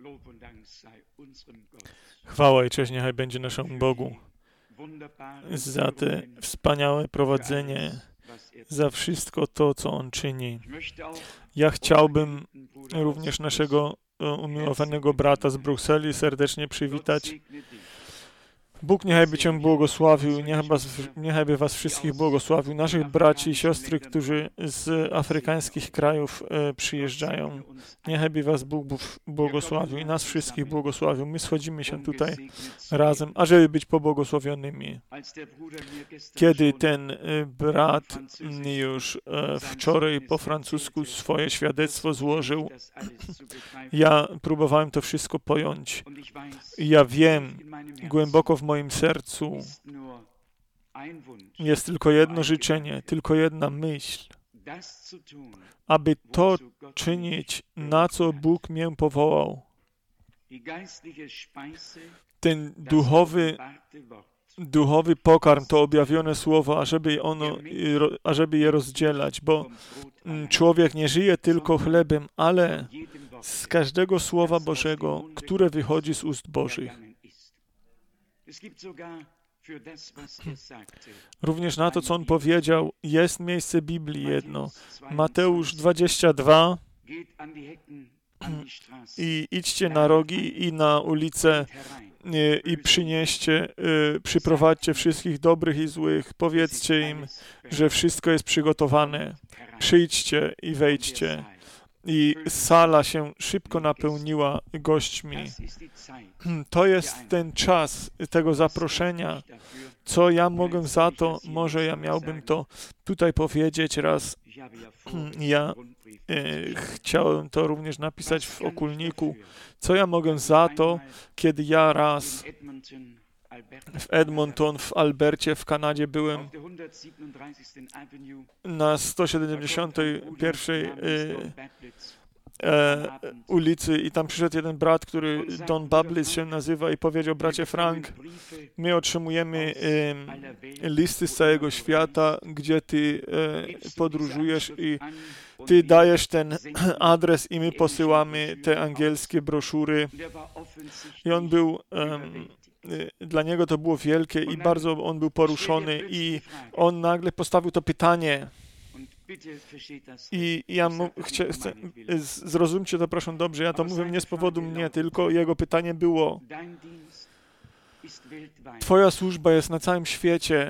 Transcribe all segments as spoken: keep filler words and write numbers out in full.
Chwała i cześć niechaj będzie naszemu Bogu za te wspaniałe prowadzenie, za wszystko to, co On czyni. Ja chciałbym również naszego umiłowanego brata z Brukseli serdecznie przywitać. Bóg niechaj by Cię błogosławił, niechaj, was, niechaj by Was wszystkich błogosławił, naszych braci i siostry, którzy z afrykańskich krajów e, przyjeżdżają. Niechaj by Was Bóg błogosławił i nas wszystkich błogosławił. My schodzimy się tutaj razem, ażeby być pobłogosławionymi. Kiedy ten e, brat już e, wczoraj po francusku swoje świadectwo złożył, ja próbowałem to wszystko pojąć. Ja wiem, głęboko w moim sercu jest tylko jedno życzenie, tylko jedna myśl, aby to czynić, na co Bóg mnie powołał. Ten duchowy, duchowy pokarm, to objawione słowo, ażeby, ono, ażeby je rozdzielać, bo człowiek nie żyje tylko chlebem, ale z każdego słowa Bożego, które wychodzi z ust Bożych. Również na to, co on powiedział, jest miejsce Biblii jedno. Mateusz dwadzieścia dwa i idźcie na rogi i na ulice i, i przynieście, y, przyprowadźcie wszystkich dobrych i złych. Powiedzcie im, że wszystko jest przygotowane. Przyjdźcie i wejdźcie. I sala się szybko napełniła gośćmi. To jest ten czas tego zaproszenia. Co ja mogę za to? Może ja miałbym to tutaj powiedzieć raz. Ja e, chciałem to również napisać w okulniku. Co ja mogę za to, kiedy ja raz w Edmonton, w Albercie, w Kanadzie byłem na sto siedemdziesiątej pierwszej e, e, ulicy i tam przyszedł jeden brat, który Don Bablis się nazywa i powiedział: bracie Frank, my otrzymujemy e, listy z całego świata, gdzie ty e, podróżujesz i ty dajesz ten adres i my posyłamy te angielskie broszury. I on był um, dla niego to było wielkie i bardzo on był poruszony i on nagle postawił to pytanie. I ja mu, chcę, chcę, zrozumcie to proszę dobrze, ja to mówię nie z powodu mnie, tylko jego pytanie było: Twoja służba jest na całym świecie.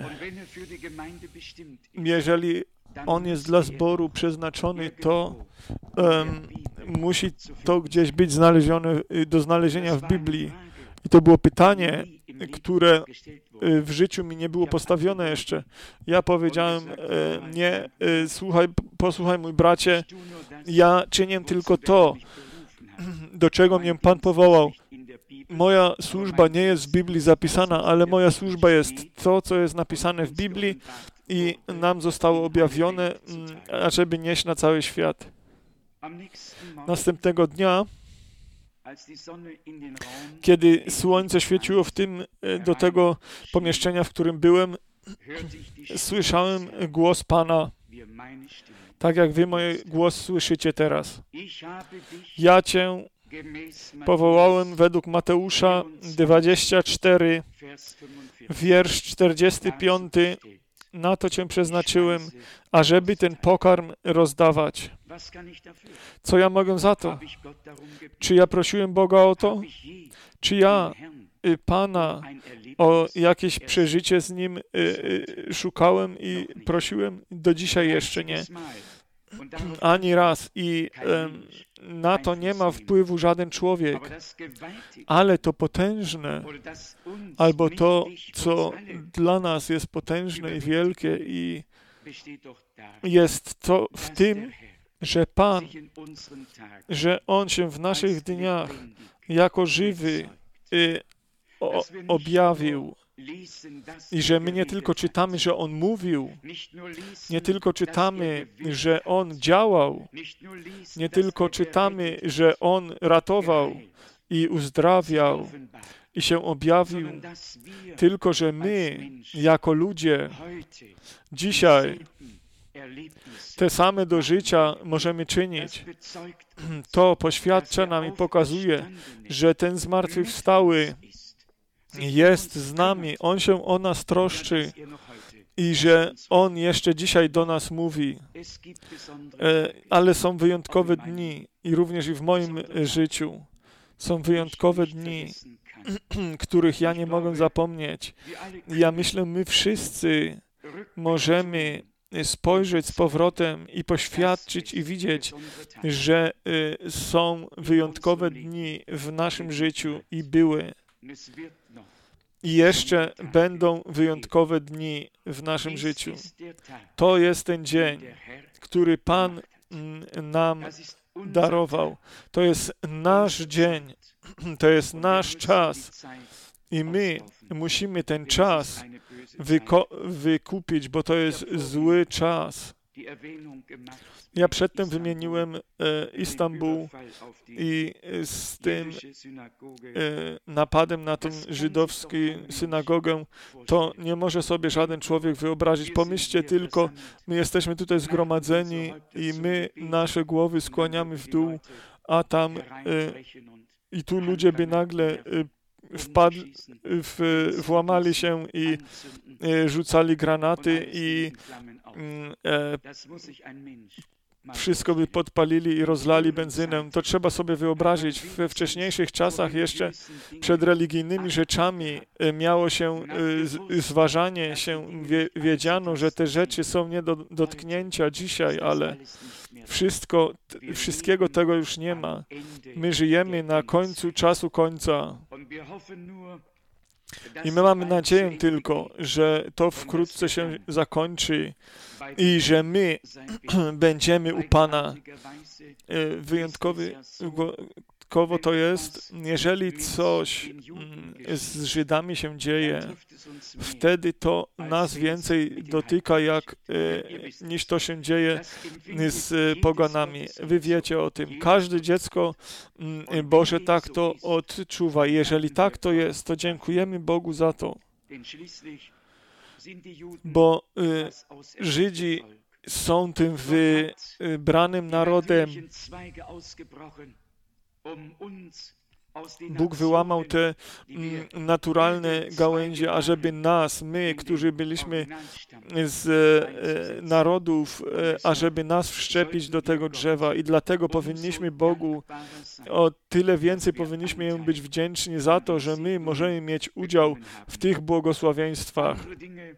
Jeżeli on jest dla zboru przeznaczony, to um, musi to gdzieś być znalezione, do znalezienia w Biblii. I to było pytanie, które w życiu mi nie było postawione jeszcze. Ja powiedziałem: nie, słuchaj, posłuchaj mój bracie, ja czynię tylko to, do czego mnie Pan powołał. Moja służba nie jest w Biblii zapisana, ale moja służba jest to, co jest napisane w Biblii i nam zostało objawione, ażeby nieść na cały świat. Następnego dnia, kiedy słońce świeciło w tym, do tego pomieszczenia, w którym byłem, słyszałem głos Pana, tak jak wy mój głos słyszycie teraz. Ja Cię powołałem według Mateusza dwadzieścia cztery, wiersz czterdziesty piąty. Na to Cię przeznaczyłem, ażeby ten pokarm rozdawać. Co ja mogę za to? Czy ja prosiłem Boga o to? Czy ja y, Pana o jakieś przeżycie z Nim y, y, szukałem i prosiłem? Do dzisiaj jeszcze nie. Ani raz. I y, na to nie ma wpływu żaden człowiek. Ale to potężne, albo to, co dla nas jest potężne i wielkie, i jest to w tym, że Pan, że On się w naszych dniach jako żywy y, o, objawił. I że my nie tylko czytamy, że On mówił, nie tylko czytamy, że On działał, nie tylko czytamy, że On ratował i uzdrawiał i się objawił, tylko że my, jako ludzie, dzisiaj te same do życia możemy czynić. To poświadcza nam i pokazuje, że ten zmartwychwstały jest z nami, On się o nas troszczy i że On jeszcze dzisiaj do nas mówi. Ale są wyjątkowe dni i również i w moim życiu są wyjątkowe dni, których ja nie mogę zapomnieć. Ja myślę, my wszyscy możemy spojrzeć z powrotem i poświadczyć i widzieć, że są wyjątkowe dni w naszym życiu i były. I jeszcze będą wyjątkowe dni w naszym życiu. To jest ten dzień, który Pan nam darował. To jest nasz dzień. To jest nasz czas. I my musimy ten czas wyko- wykupić, bo to jest zły czas. Ja przedtem wymieniłem e, Istanbul i z tym e, napadem na tę żydowską synagogę, to nie może sobie żaden człowiek wyobrazić. Pomyślcie tylko, my jesteśmy tutaj zgromadzeni i my nasze głowy skłaniamy w dół, a tam e, i tu ludzie by nagle e, wpadli, w, włamali się i e, rzucali granaty i e, wszystko by podpalili i rozlali benzynę. To trzeba sobie wyobrazić. We wcześniejszych czasach jeszcze przed religijnymi rzeczami miało się zważanie się, wiedziano, że te rzeczy są nie do dotknięcia dzisiaj, ale wszystko, wszystkiego tego już nie ma. My żyjemy na końcu czasu końca. I my mamy nadzieję tylko, że to wkrótce się zakończy i że my będziemy u Pana. Wyjątkowo to jest, jeżeli coś z Żydami się dzieje, wtedy to nas więcej dotyka, jak, niż to się dzieje z poganami. Wy wiecie o tym. Każde dziecko Boże tak to odczuwa. Jeżeli tak to jest, to dziękujemy Bogu za to. Bo y, Żydzi są tym wybranym narodem. Bóg wyłamał te mm, naturalne gałęzie, ażeby nas, my, którzy byliśmy z e, narodów, e, ażeby nas wszczepić do tego drzewa i dlatego powinniśmy Bogu o tyle więcej powinniśmy Mu być wdzięczni za to, że my możemy mieć udział w tych błogosławieństwach.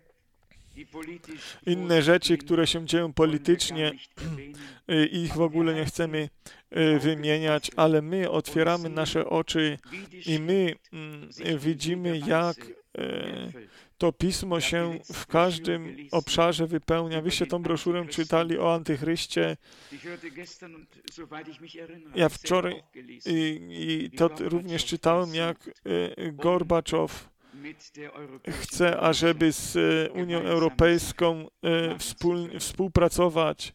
Inne rzeczy, które się dzieją politycznie, ich w ogóle nie chcemy wymieniać, ale my otwieramy nasze oczy i my widzimy, jak to Pismo się w każdym obszarze wypełnia. Wyście tą broszurę czytali o Antychryście. Ja wczoraj i, i to również czytałem, jak Gorbaczow chce, ażeby z Unią Europejską wspól, współpracować.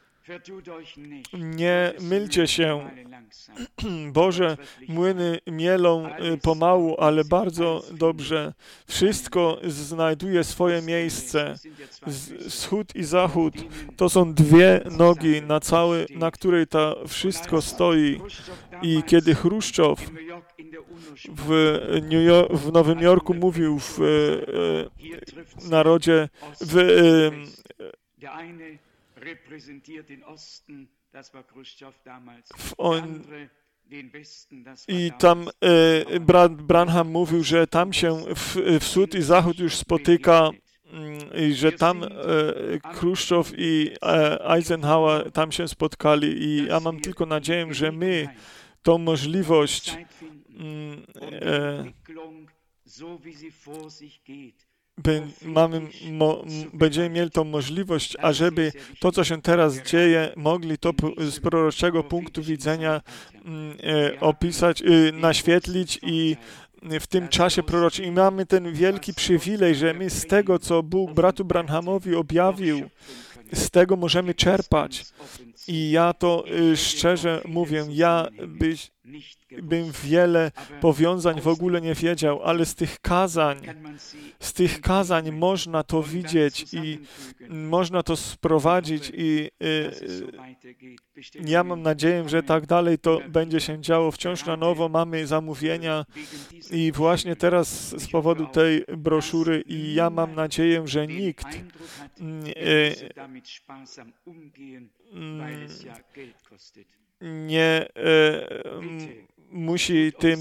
Nie mylcie się. Boże, młyny mielą pomału, ale bardzo dobrze. Wszystko znajduje swoje miejsce. Wschód i zachód to są dwie nogi, na, cały, na której to wszystko stoi. I kiedy Chruszczow w, New York, w Nowym Jorku mówił w e, narodzie, w, e, w on, i tam e, Brad Branham mówił, że tam się w, wschód i zachód już spotyka i że tam e, Chruszczow i e, Eisenhower tam się spotkali i ja mam tylko nadzieję, że my tą możliwość e, By, mamy, mo, będziemy mieli tą możliwość, ażeby to, co się teraz dzieje, mogli to z proroczego punktu widzenia e, opisać, e, naświetlić i w tym czasie proroczym. I mamy ten wielki przywilej, że my z tego, co Bóg bratu Branhamowi objawił, z tego możemy czerpać. I ja to y, szczerze mówię, ja byś, bym wiele powiązań w ogóle nie wiedział, ale z tych kazań, z tych kazań można to widzieć i można to sprowadzić i y, ja mam nadzieję, że tak dalej to będzie się działo. Wciąż na nowo mamy zamówienia i właśnie teraz z powodu tej broszury i ja mam nadzieję, że nikt y, nie y, musi tym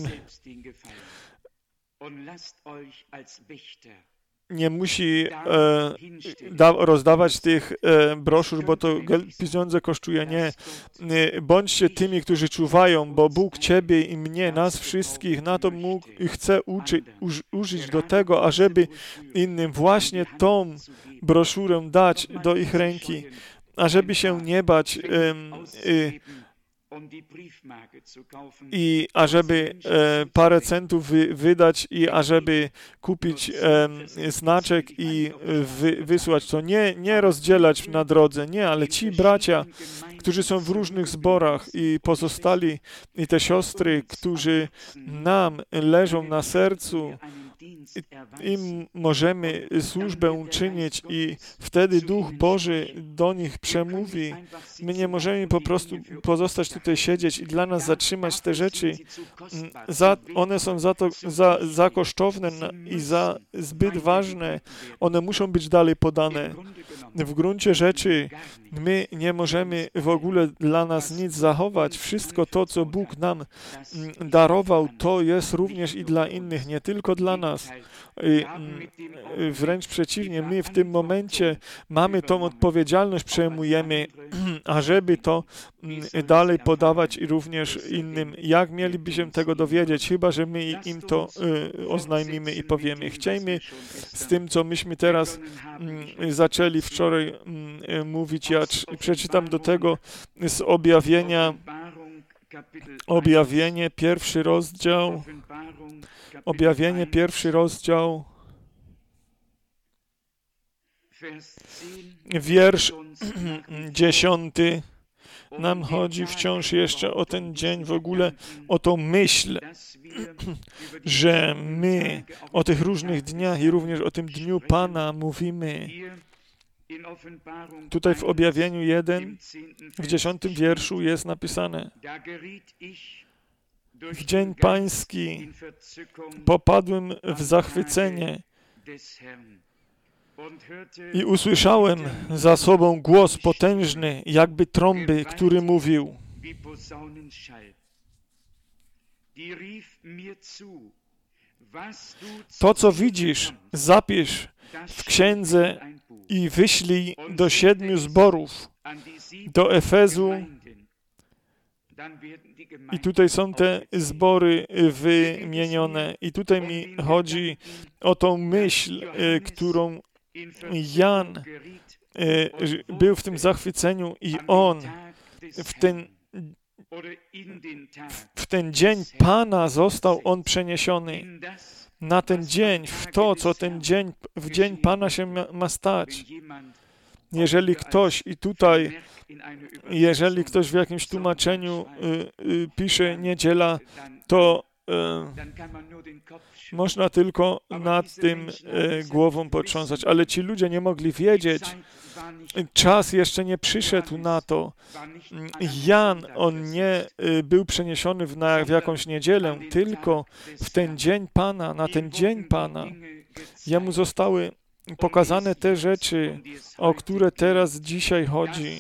nie musi e, da, rozdawać tych e, broszur, bo to pieniądze kosztuje. Nie. E, bądźcie tymi, którzy czuwają, bo Bóg Ciebie i mnie, nas wszystkich na to mógł i chce uczy, uż, użyć do tego, ażeby innym właśnie tą broszurę dać do ich ręki, ażeby się nie bać e, e, i ażeby e, parę centów wy, wydać i ażeby kupić e, znaczek i wy, wysłać to. Nie, nie rozdzielać na drodze, nie, ale ci bracia, którzy są w różnych zborach i pozostali, i te siostry, którzy nam leżą na sercu, im możemy służbę uczynić i wtedy Duch Boży do nich przemówi. My nie możemy po prostu pozostać tutaj siedzieć i dla nas zatrzymać te rzeczy. Za, one są za to za, za kosztowne i za zbyt ważne. One muszą być dalej podane. W gruncie rzeczy my nie możemy w ogóle dla nas nic zachować. Wszystko to, co Bóg nam darował, to jest również i dla innych, nie tylko dla nas. I wręcz przeciwnie, my w tym momencie mamy tą odpowiedzialność, przejmujemy, ażeby to dalej podawać i również innym. Jak mieliby się tego dowiedzieć? Chyba że my im to oznajmimy i powiemy. Chciejmy z tym, co myśmy teraz zaczęli wczoraj mówić. Ja przeczytam do tego z objawienia, objawienie, pierwszy rozdział, objawienie, pierwszy rozdział, wiersz dziesiąty. Nam chodzi wciąż jeszcze o ten dzień, w ogóle o tą myśl, że my o tych różnych dniach i również o tym Dniu Pana mówimy. Tutaj w objawieniu jeden, w dziesiątym wierszu jest napisane: w dzień Pański popadłem w zachwycenie i usłyszałem za sobą głos potężny, jakby trąby, który mówił: to, co widzisz, zapisz w księdze i wyślij do siedmiu zborów, do Efezu. I tutaj są te zbory wymienione. I tutaj mi chodzi o tą myśl, którą Jan był w tym zachwyceniu i on w ten, w ten dzień Pana został on przeniesiony. Na ten dzień, w to, co ten dzień, w dzień Pana się ma, ma stać. Jeżeli ktoś i tutaj, jeżeli ktoś w jakimś tłumaczeniu y, y, pisze niedziela, to y, można tylko nad tym y, głową potrząsać. Ale ci ludzie nie mogli wiedzieć. Czas jeszcze nie przyszedł na to. Jan, on nie y, był przeniesiony w, na, w jakąś niedzielę, tylko w ten dzień Pana, na ten dzień Pana. Jemu zostały pokazane te rzeczy, o które teraz dzisiaj chodzi.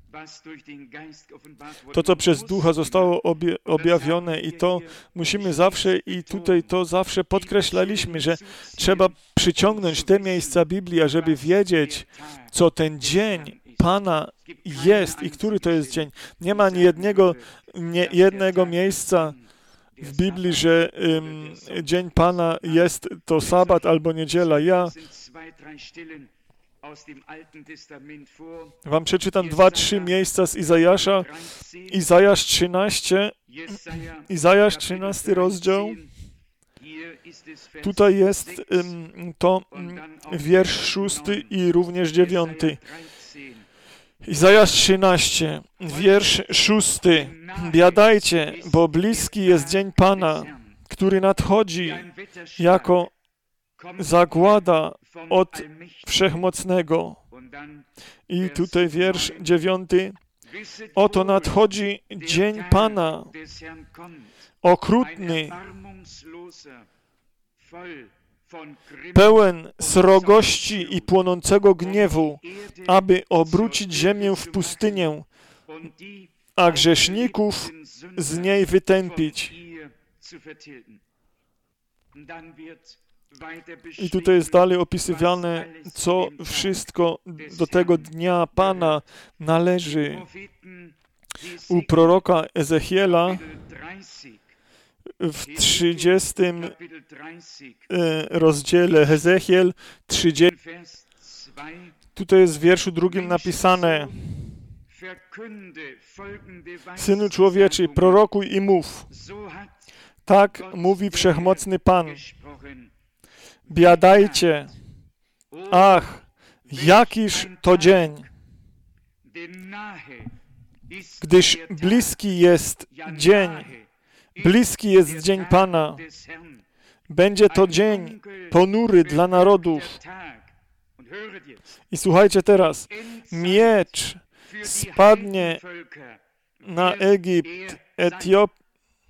To, co przez Ducha zostało obie, objawione i to musimy zawsze i tutaj to zawsze podkreślaliśmy, że trzeba przyciągnąć te miejsca Biblii, ażeby wiedzieć, co ten dzień Pana jest i który to jest dzień. Nie ma ani jednego, nie, jednego miejsca w Biblii, że um, dzień Pana jest to sabat albo niedziela. Ja wam przeczytam dwa, trzy miejsca z Izajasza. Izajasz trzynaście, Izajasz trzynasty rozdział. Tutaj jest um, to um, wiersz szósty i również dziewiąty. Izajasz trzynaście, wiersz szósty. Biadajcie, bo bliski jest dzień Pana, który nadchodzi jako zagłada od Wszechmocnego. I tutaj wiersz dziewiąty. Oto nadchodzi dzień Pana, okrutny, pełen srogości i płonącego gniewu, aby obrócić ziemię w pustynię, a grzeszników z niej wytępić. I tutaj jest dalej opisywane, co wszystko do tego dnia Pana należy. U proroka Ezechiela w trzydziestym rozdziale Ezechiel trzydziesty. Tutaj jest w wierszu drugim napisane: Synu człowieczy, prorokuj i mów. Tak mówi Wszechmocny Pan. Biadajcie, ach, jakiż to dzień, gdyż bliski jest dzień, bliski jest dzień Pana. Będzie to dzień ponury dla narodów. I słuchajcie teraz, miecz spadnie na Egipt, Etiopię.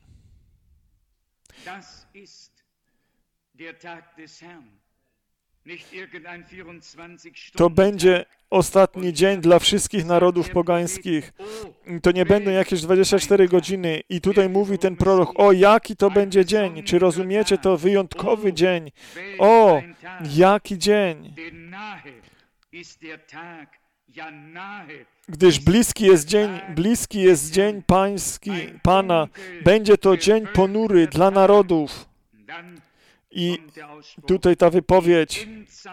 To będzie ostatni dzień dla wszystkich narodów pogańskich. To nie będą jakieś dwadzieścia cztery godziny. I tutaj mówi ten prorok, o jaki to będzie dzień. Czy rozumiecie to? Wyjątkowy dzień. O, jaki dzień. Gdyż bliski jest dzień, bliski jest dzień pański, Pana. Będzie to dzień ponury dla narodów. I tutaj ta wypowiedź.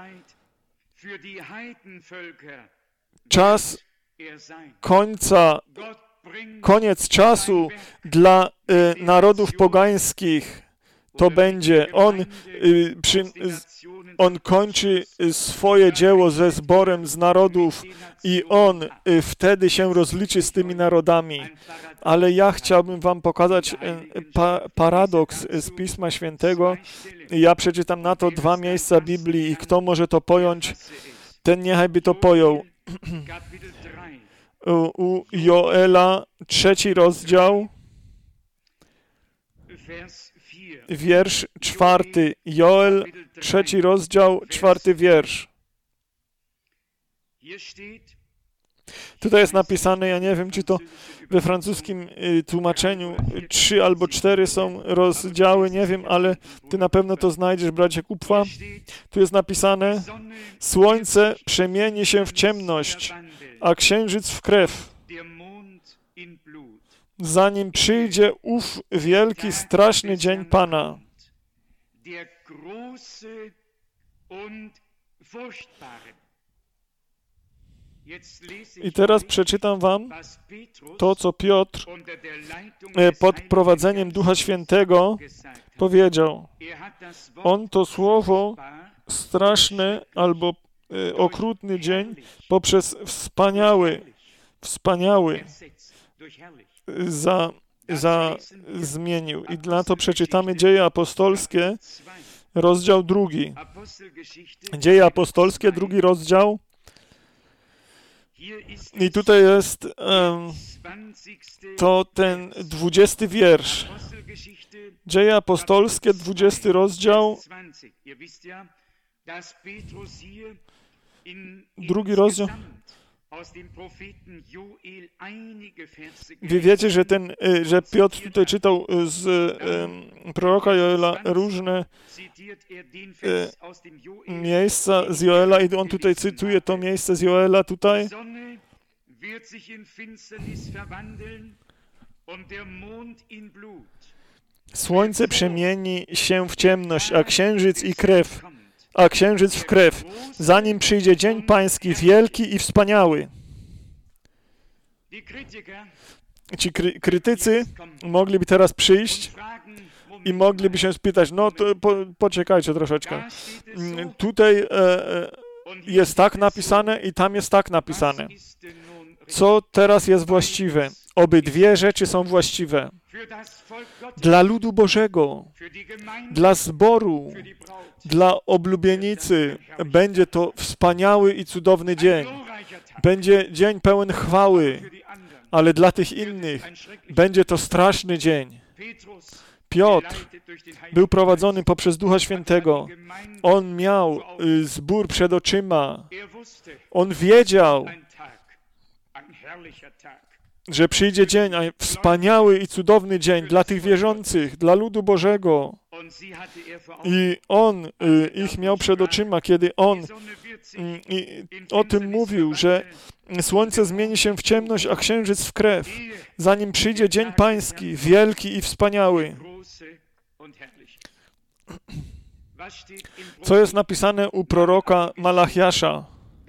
Czas końca, koniec czasu dla y, narodów pogańskich. To będzie. On, y, przy, on kończy swoje dzieło ze zborem z narodów i On y, wtedy się rozliczy z tymi narodami. Ale ja chciałbym wam pokazać pa, paradoks z Pisma Świętego. Ja przeczytam na to dwa miejsca Biblii i kto może to pojąć, ten niechaj by to pojął. U, u Joela, trzeci rozdział, wiersz czwarty. Joel, trzeci rozdział, czwarty wiersz. Tutaj jest napisane, ja nie wiem, czy to we francuskim tłumaczeniu trzy albo cztery są rozdziały, nie wiem, ale ty na pewno to znajdziesz, bracie Kupfa. Tu jest napisane, słońce przemieni się w ciemność, a księżyc w krew, zanim przyjdzie ów wielki, straszny dzień Pana. I teraz przeczytam wam to, co Piotr pod prowadzeniem Ducha Świętego powiedział. On to słowo straszne albo okrutny dzień poprzez wspaniały, wspaniały za, za zmienił. I dla to przeczytamy Dzieje Apostolskie, rozdział drugi. Dzieje Apostolskie, drugi rozdział. I tutaj jest um, to ten dwudziesty wiersz. Dzieje Apostolskie, dwudziesty rozdział. Drugi rozdział. Wy wiecie, że, ten, że Piotr tutaj czytał z um, proroka Joela różne um, miejsca z Joela i on tutaj cytuje to miejsce z Joela tutaj. Słońce przemieni się w ciemność, a księżyc i krew, a księżyc w krew, zanim przyjdzie dzień pański wielki i wspaniały. Ci kry- krytycy mogliby teraz przyjść i mogliby się spytać, no to po, poczekajcie troszeczkę. Tutaj e, jest tak napisane i tam jest tak napisane. co teraz jest właściwe. Obydwie rzeczy są właściwe. Dla ludu Bożego, dla zboru, dla oblubienicy będzie to wspaniały i cudowny dzień. Będzie dzień pełen chwały, ale dla tych innych będzie to straszny dzień. Piotr był prowadzony poprzez Ducha Świętego. On miał zbór przed oczyma. On wiedział, że przyjdzie dzień, a wspaniały i cudowny dzień dla tych wierzących, dla ludu Bożego. I On y, ich miał przed oczyma, kiedy On y, y, o tym mówił, że słońce zmieni się w ciemność, a księżyc w krew, zanim przyjdzie dzień pański, wielki i wspaniały. Co jest napisane u proroka Malachiasza?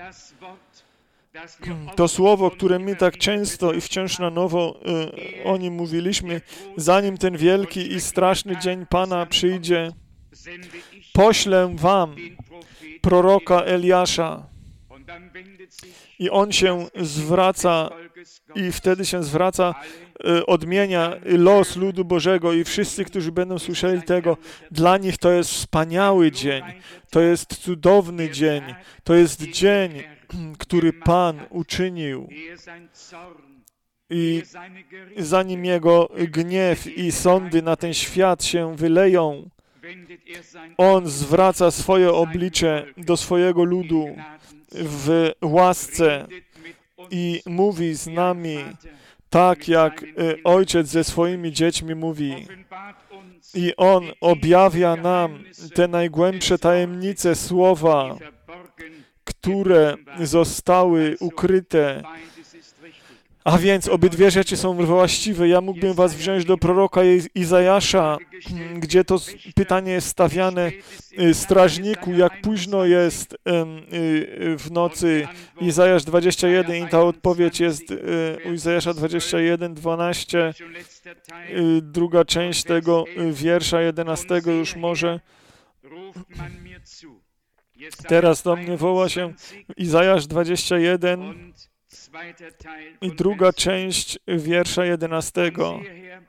To słowo, które my tak często i wciąż na nowo y, o nim mówiliśmy, zanim ten wielki i straszny dzień Pana przyjdzie, poślę wam proroka Eliasza. I on się zwraca, i wtedy się zwraca, y, odmienia los ludu Bożego i wszyscy, którzy będą słyszeli tego, dla nich to jest wspaniały dzień, to jest cudowny dzień, to jest dzień, który Pan uczynił. I zanim Jego gniew i sądy na ten świat się wyleją, On zwraca swoje oblicze do swojego ludu w łasce i mówi z nami tak, jak ojciec ze swoimi dziećmi mówi. I On objawia nam te najgłębsze tajemnice słowa, które zostały ukryte. A więc obydwie rzeczy są właściwe. Ja mógłbym was wziąć do proroka Izajasza, gdzie to pytanie jest stawiane strażniku, jak późno jest w nocy. Izajasz dwadzieścia jeden i ta odpowiedź jest u Izajasza dwadzieścia jeden, dwanaście, druga część tego wiersza jedenastego już może. Teraz do mnie woła się Izajasz dwadzieścia jeden i druga część wiersza jedenastego.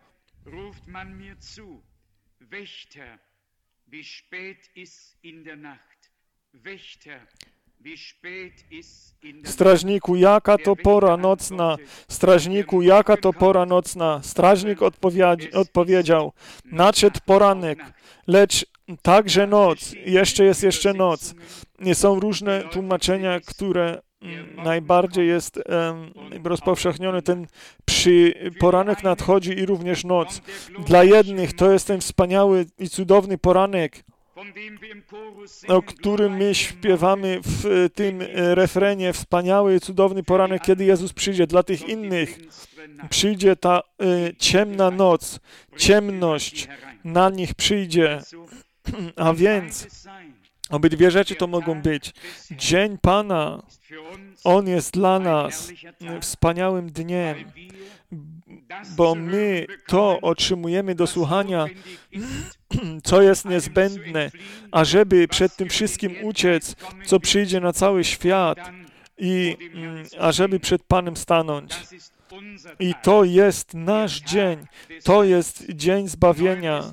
Strażniku, jaka to pora nocna? Strażniku, jaka to pora nocna? Strażnik odpowiedział, nadszedł poranek, lecz także noc, jeszcze jest jeszcze noc. Są różne tłumaczenia, które najbardziej jest um, rozpowszechniony. Ten przy poranek nadchodzi i również noc. Dla jednych to jest ten wspaniały i cudowny poranek, o którym my śpiewamy w tym refrenie, wspaniały i cudowny poranek, kiedy Jezus przyjdzie. Dla tych innych przyjdzie ta y, ciemna noc, ciemność na nich przyjdzie. A więc obydwie rzeczy to mogą być. Dzień Pana, On jest dla nas wspaniałym dniem, bo my to otrzymujemy do słuchania, co jest niezbędne, ażeby przed tym wszystkim uciec, co przyjdzie na cały świat i ażeby przed Panem stanąć. I to jest nasz dzień, to jest dzień zbawienia.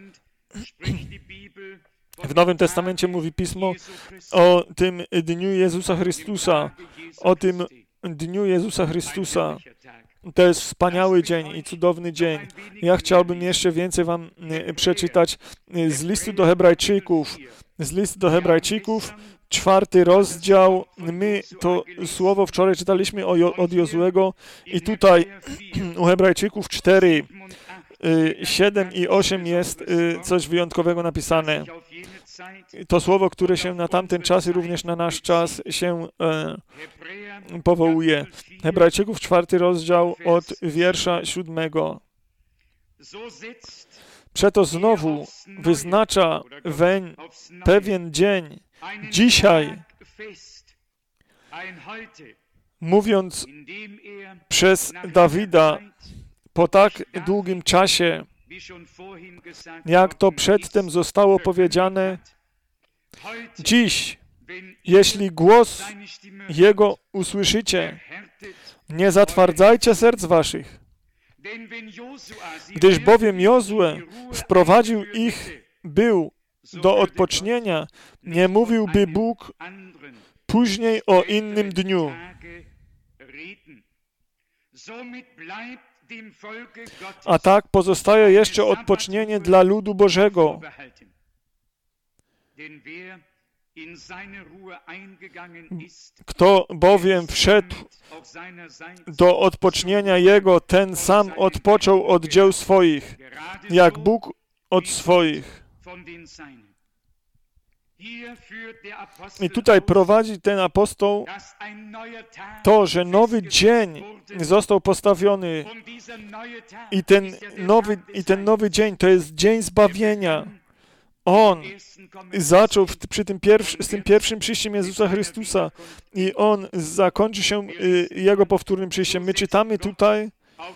W Nowym Testamencie mówi Pismo o tym dniu Jezusa Chrystusa, o tym dniu Jezusa Chrystusa. To jest wspaniały dzień i cudowny dzień. Ja chciałbym jeszcze więcej wam przeczytać z listu do Hebrajczyków. Z listu do Hebrajczyków, czwarty rozdział. My to słowo wczoraj czytaliśmy od Jozuego i tutaj u Hebrajczyków cztery, siedem i osiem jest coś wyjątkowego napisane. To słowo, które się na tamten czas i również na nasz czas się e, powołuje. Hebrajczyków czwarty rozdział od wiersza siódmego. Przeto znowu wyznacza weń pewien dzień, dzisiaj, mówiąc przez Dawida po tak długim czasie, jak to przedtem zostało powiedziane, dziś, jeśli głos Jego usłyszycie, Nie zatwardzajcie serc waszych, gdyż bowiem Jozue wprowadził ich był do odpocznienia, nie mówiłby Bóg później o innym dniu. A tak pozostaje jeszcze odpocznienie dla ludu Bożego. Kto bowiem wszedł do odpocznienia Jego, ten sam odpoczął od dzieł swoich, jak Bóg od swoich. I tutaj prowadzi ten apostoł to, że nowy dzień został postawiony i ten nowy, i ten nowy dzień to jest dzień zbawienia. On zaczął w, przy tym pierwszy, z tym pierwszym przyjściem Jezusa Chrystusa i On zakończy się y, Jego powtórnym przyjściem. My czytamy tutaj,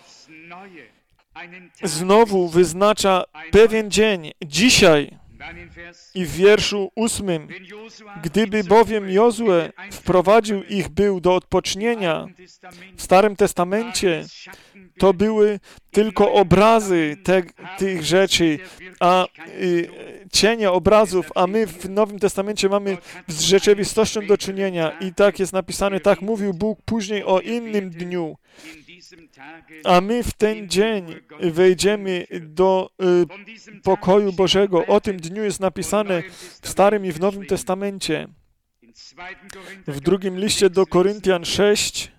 znowu wyznacza pewien dzień, dzisiaj. I w wierszu ósmym, gdyby bowiem Jozue wprowadził ich był do odpocznienia w Starym Testamencie, to były tylko obrazy te, tych rzeczy, a y, cienie obrazów, a my w Nowym Testamencie mamy z rzeczywistością do czynienia. I tak jest napisane, tak mówił Bóg później o innym dniu. A my w ten dzień wejdziemy do y, pokoju Bożego. O tym dniu jest napisane w Starym i w Nowym Testamencie. W drugim liście do Koryntian sześć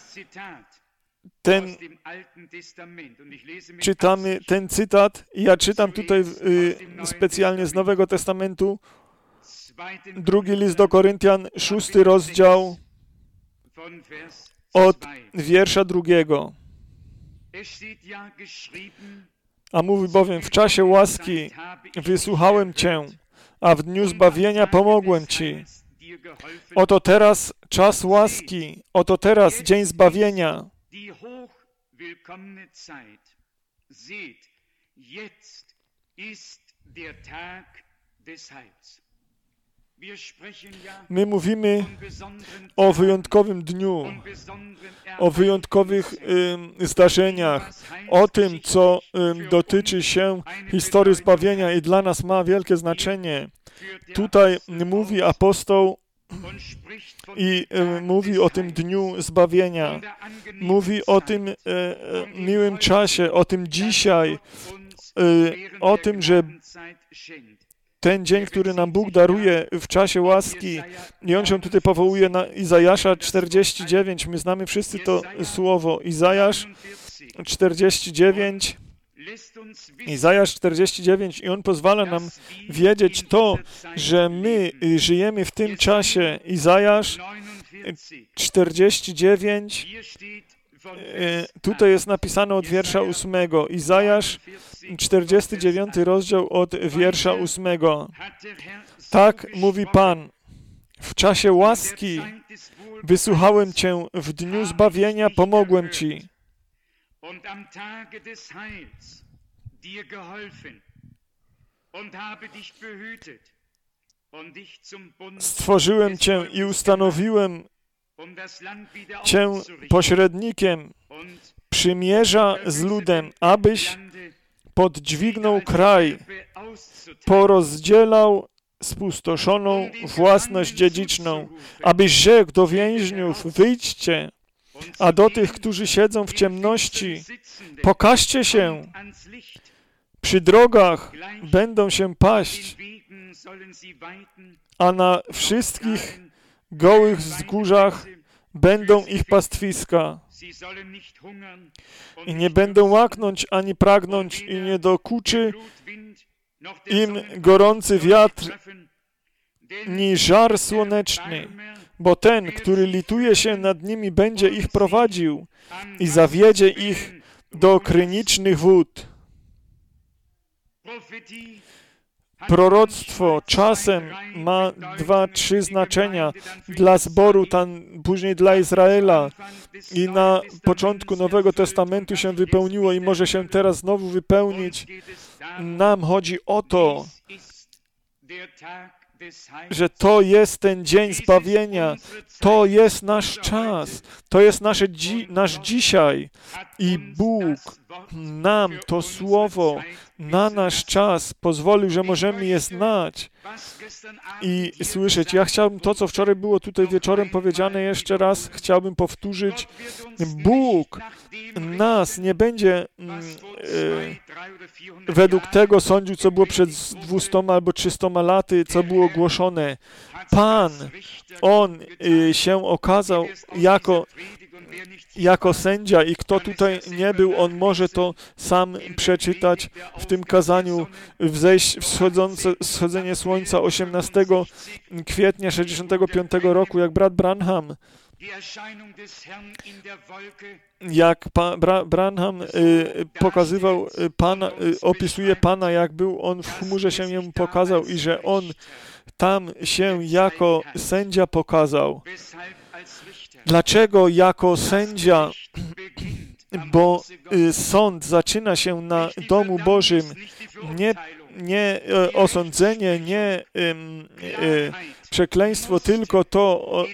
ten czytamy ten cytat i ja czytam tutaj y, specjalnie z Nowego Testamentu. Drugi list do Koryntian, szósty rozdział od wiersza drugiego. A mówi bowiem, w czasie łaski wysłuchałem Cię, a w dniu zbawienia pomogłem Ci. Oto teraz czas łaski, oto teraz dzień zbawienia. My mówimy o wyjątkowym dniu, o wyjątkowych y, zdarzeniach, o tym, co y, dotyczy się historii zbawienia i dla nas ma wielkie znaczenie. Tutaj mówi apostoł i y, mówi o tym dniu zbawienia. Mówi o tym y, y, miłym czasie, o tym dzisiaj, y, o tym, że ten dzień, który nam Bóg daruje w czasie łaski, i On się tutaj powołuje na Izajasza czterdzieści dziewięć. My znamy wszyscy to słowo. Izajasz czterdzieści dziewięć. Izajasz czterdzieści dziewięć i on pozwala nam wiedzieć to, że my żyjemy w tym czasie. Izajasz czterdzieści dziewięć. Tutaj jest napisane od wiersza ósmego. Izajasz czterdziesty dziewiąty rozdział od wiersza ósmego. Tak mówi Pan, w czasie łaski wysłuchałem Cię, w dniu zbawienia pomogłem Ci. Stworzyłem Cię i ustanowiłem Cię pośrednikiem przymierza z ludem, abyś poddźwignął kraj, porozdzielał spustoszoną własność dziedziczną, abyś rzekł do więźniów, wyjdźcie, a do tych, którzy siedzą w ciemności, pokażcie się, przy drogach będą się paść, a na wszystkich gołych wzgórzach będą ich pastwiska. I nie będą łaknąć ani pragnąć i nie dokuczy im gorący wiatr, ni żar słoneczny, bo ten, który lituje się nad nimi, będzie ich prowadził i zawiedzie ich do krynicznych wód. Proroctwo czasem ma dwa, trzy znaczenia. Dla zboru, tam później dla Izraela i na początku Nowego Testamentu się wypełniło i może się teraz znowu wypełnić. Nam chodzi o to, że to jest ten dzień zbawienia, to jest nasz czas, to jest nasze dzi- nasz dzisiaj i Bóg nam to słowo na nasz czas pozwolił, że możemy je znać i słyszeć. Ja chciałbym to, co wczoraj było tutaj wieczorem powiedziane jeszcze raz, chciałbym powtórzyć. Bóg nas nie będzie e, według tego sądził, co było przed dwustoma albo trzystoma laty, co było głoszone. Pan, On e, się okazał jako jako sędzia i kto tutaj nie był, on może to sam przeczytać w tym kazaniu wzejść, wschodzące, wschodzenie słońca osiemnastego kwietnia sześćdziesiątego piątego roku, jak brat Branham jak pa, Bra, Branham y, pokazywał y, Pana, y, opisuje Pana, jak był on w chmurze się jemu pokazał i że on tam się jako sędzia pokazał. Dlaczego jako sędzia? Bo y, sąd zaczyna się na domu Bożym. Nie, nie y, osądzenie, nie y, y, przekleństwo, tylko to o,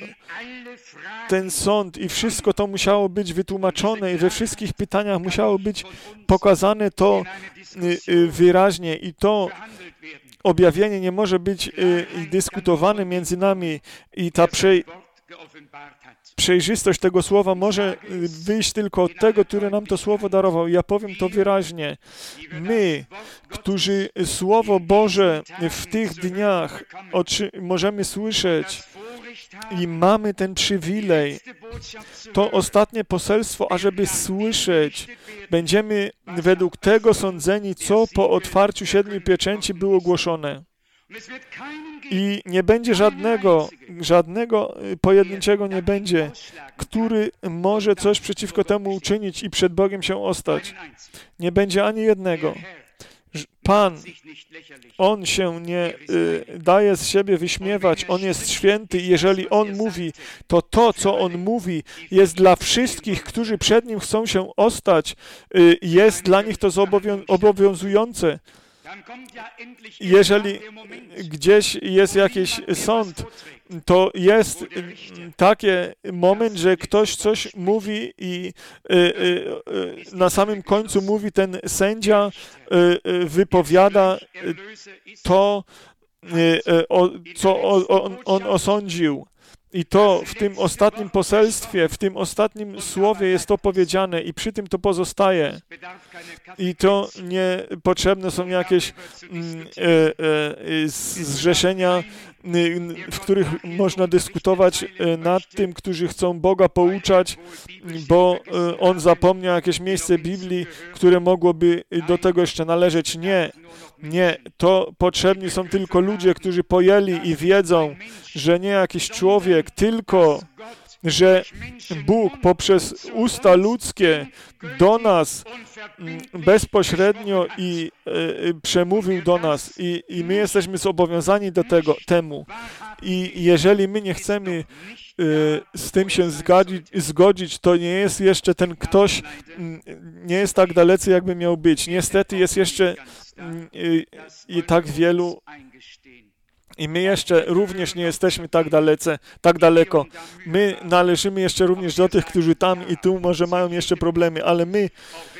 ten sąd i wszystko to musiało być wytłumaczone i we wszystkich pytaniach musiało być pokazane to y, y, wyraźnie i to objawienie nie może być y, dyskutowane między nami i ta prze, przejrzystość tego słowa może wyjść tylko od tego, który nam to słowo darował. Ja powiem to wyraźnie. My, którzy Słowo Boże w tych dniach oczy, możemy słyszeć i mamy ten przywilej, to ostatnie poselstwo, ażeby słyszeć, będziemy według tego sądzeni, co po otwarciu siedmiu pieczęci było głoszone. I nie będzie żadnego, żadnego pojedynczego nie będzie, który może coś przeciwko temu uczynić i przed Bogiem się ostać. Nie będzie ani jednego. Pan, On się nie y, daje z siebie wyśmiewać, On jest święty i jeżeli On mówi, to to, co On mówi, jest dla wszystkich, którzy przed Nim chcą się ostać, y, jest dla nich to zobowią- obowiązujące. Jeżeli gdzieś jest jakiś sąd, to jest taki moment, że ktoś coś mówi i y, y, y, na samym końcu mówi ten sędzia, y, y, wypowiada to, y, y, o, co on, on osądził. I to w tym ostatnim poselstwie, w tym ostatnim słowie jest to powiedziane i przy tym to pozostaje. I to nie potrzebne są jakieś mm, e, e, zrzeszenia, w których można dyskutować nad tym, którzy chcą Boga pouczać, bo On zapomniał jakieś miejsce Biblii, które mogłoby do tego jeszcze należeć. Nie, nie. To potrzebni są tylko ludzie, którzy pojęli i wiedzą, że nie jakiś człowiek, tylko że Bóg poprzez usta ludzkie do nas bezpośrednio i y, przemówił do nas i, i my jesteśmy zobowiązani do tego, temu. I jeżeli my nie chcemy y, z tym się zgodzić, zgodzić, to nie jest jeszcze ten ktoś, y, nie jest tak dalece, jakby miał być. Niestety jest jeszcze y, y, tak wielu i my jeszcze również nie jesteśmy tak dalece, tak daleko. My należymy jeszcze również do tych, którzy tam i tu może mają jeszcze problemy, ale my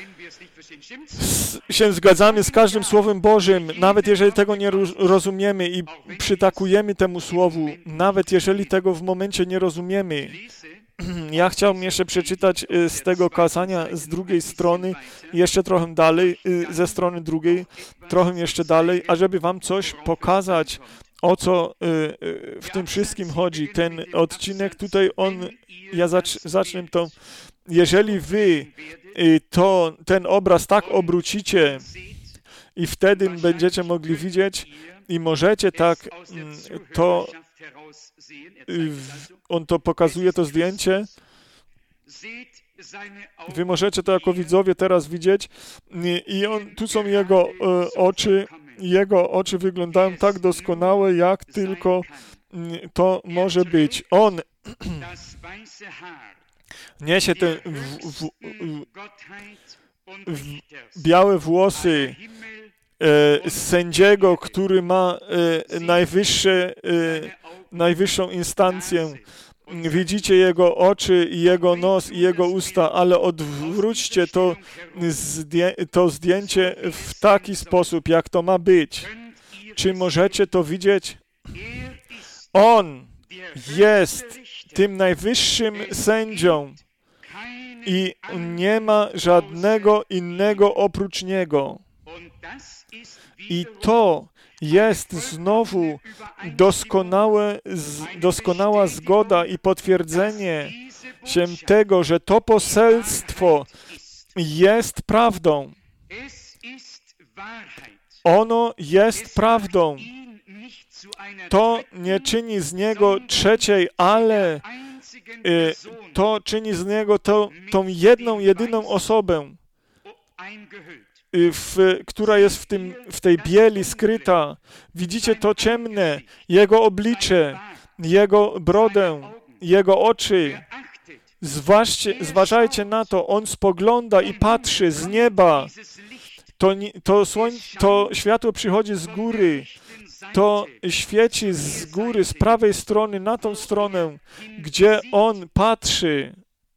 się zgadzamy z każdym Słowem Bożym, nawet jeżeli tego nie rozumiemy i przytakujemy temu Słowu, nawet jeżeli tego w momencie nie rozumiemy. Ja chciałbym jeszcze przeczytać z tego kazania z drugiej strony, jeszcze trochę dalej, ze strony drugiej, trochę jeszcze dalej, ażeby wam coś pokazać, o co w tym wszystkim chodzi. Ten odcinek tutaj, on, ja zacz, zacznę to, jeżeli wy to, ten obraz tak obrócicie i wtedy będziecie mogli widzieć i możecie tak to, on to pokazuje, to zdjęcie, wy możecie to jako widzowie teraz widzieć i on, tu są jego oczy. Jego oczy wyglądają tak doskonałe, jak tylko to może być. On niesie te w, w, w, w, białe włosy e, sędziego, który ma e, najwyższe, e, najwyższą instancję. Widzicie jego oczy, i jego nos i jego usta, ale odwróćcie to, zdję, to zdjęcie w taki sposób, jak to ma być. Czy możecie to widzieć? On jest tym najwyższym sędzią i nie ma żadnego innego oprócz niego. I to jest znowu doskonałe, doskonała zgoda i potwierdzenie się tego, że to poselstwo jest prawdą. Ono jest prawdą. To nie czyni z niego trzeciej, ale y, to czyni z niego to, tą jedną, jedyną osobę, W, która jest w, tym, w tej bieli skryta. Widzicie to ciemne, jego oblicze, jego brodę, jego oczy. Zważcie, zważajcie na to, on spogląda i patrzy z nieba. To, to, słoń, to światło przychodzi z góry. To świeci z góry, z prawej strony na tą stronę, gdzie on patrzy.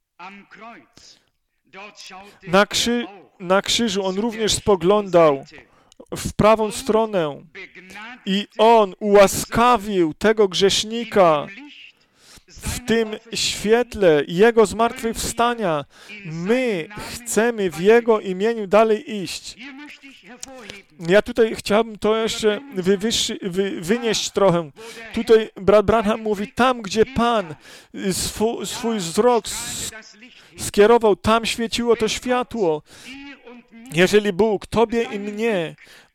Na, krzy, na krzyżu on również spoglądał w prawą stronę i on ułaskawił tego grzesznika w tym świetle Jego zmartwychwstania. My chcemy w Jego imieniu dalej iść. Ja tutaj chciałbym to jeszcze wywyższy, wy, wynieść trochę. Tutaj brat Branham mówi, tam gdzie Pan swój, swój wzrok skierował, tam świeciło to światło. Jeżeli Bóg Tobie i mnie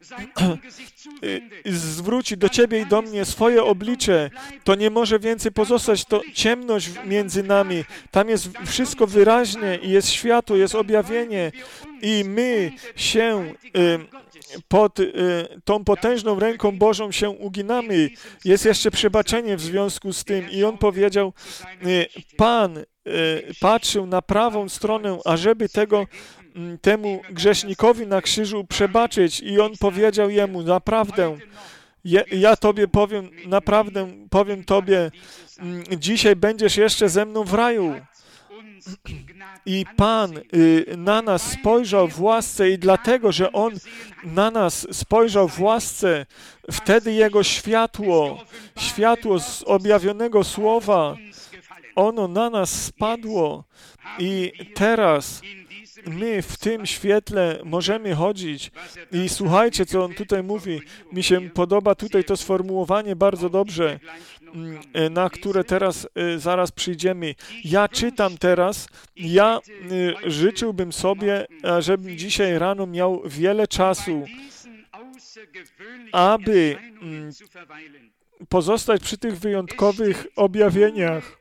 zwróci do Ciebie i do mnie swoje oblicze, to nie może więcej pozostać to ciemność między nami. Tam jest wszystko wyraźne i jest światło, jest objawienie i my się pod tą potężną ręką Bożą się uginamy. Jest jeszcze przebaczenie w związku z tym i on powiedział, Pan patrzył na prawą stronę, ażeby tego temu grzesznikowi na krzyżu przebaczyć i on powiedział jemu, naprawdę, ja, ja Tobie powiem, naprawdę powiem Tobie, dzisiaj będziesz jeszcze ze mną w raju. I Pan y, na nas spojrzał w łasce i dlatego, że On na nas spojrzał w łasce, wtedy Jego światło, światło z objawionego Słowa, ono na nas spadło i teraz my w tym świetle możemy chodzić. I słuchajcie, co on tutaj mówi. Mi się podoba tutaj to sformułowanie bardzo dobrze, na które teraz zaraz przyjdziemy. Ja czytam teraz, ja życzyłbym sobie, żebym dzisiaj rano miał wiele czasu, aby pozostać przy tych wyjątkowych objawieniach.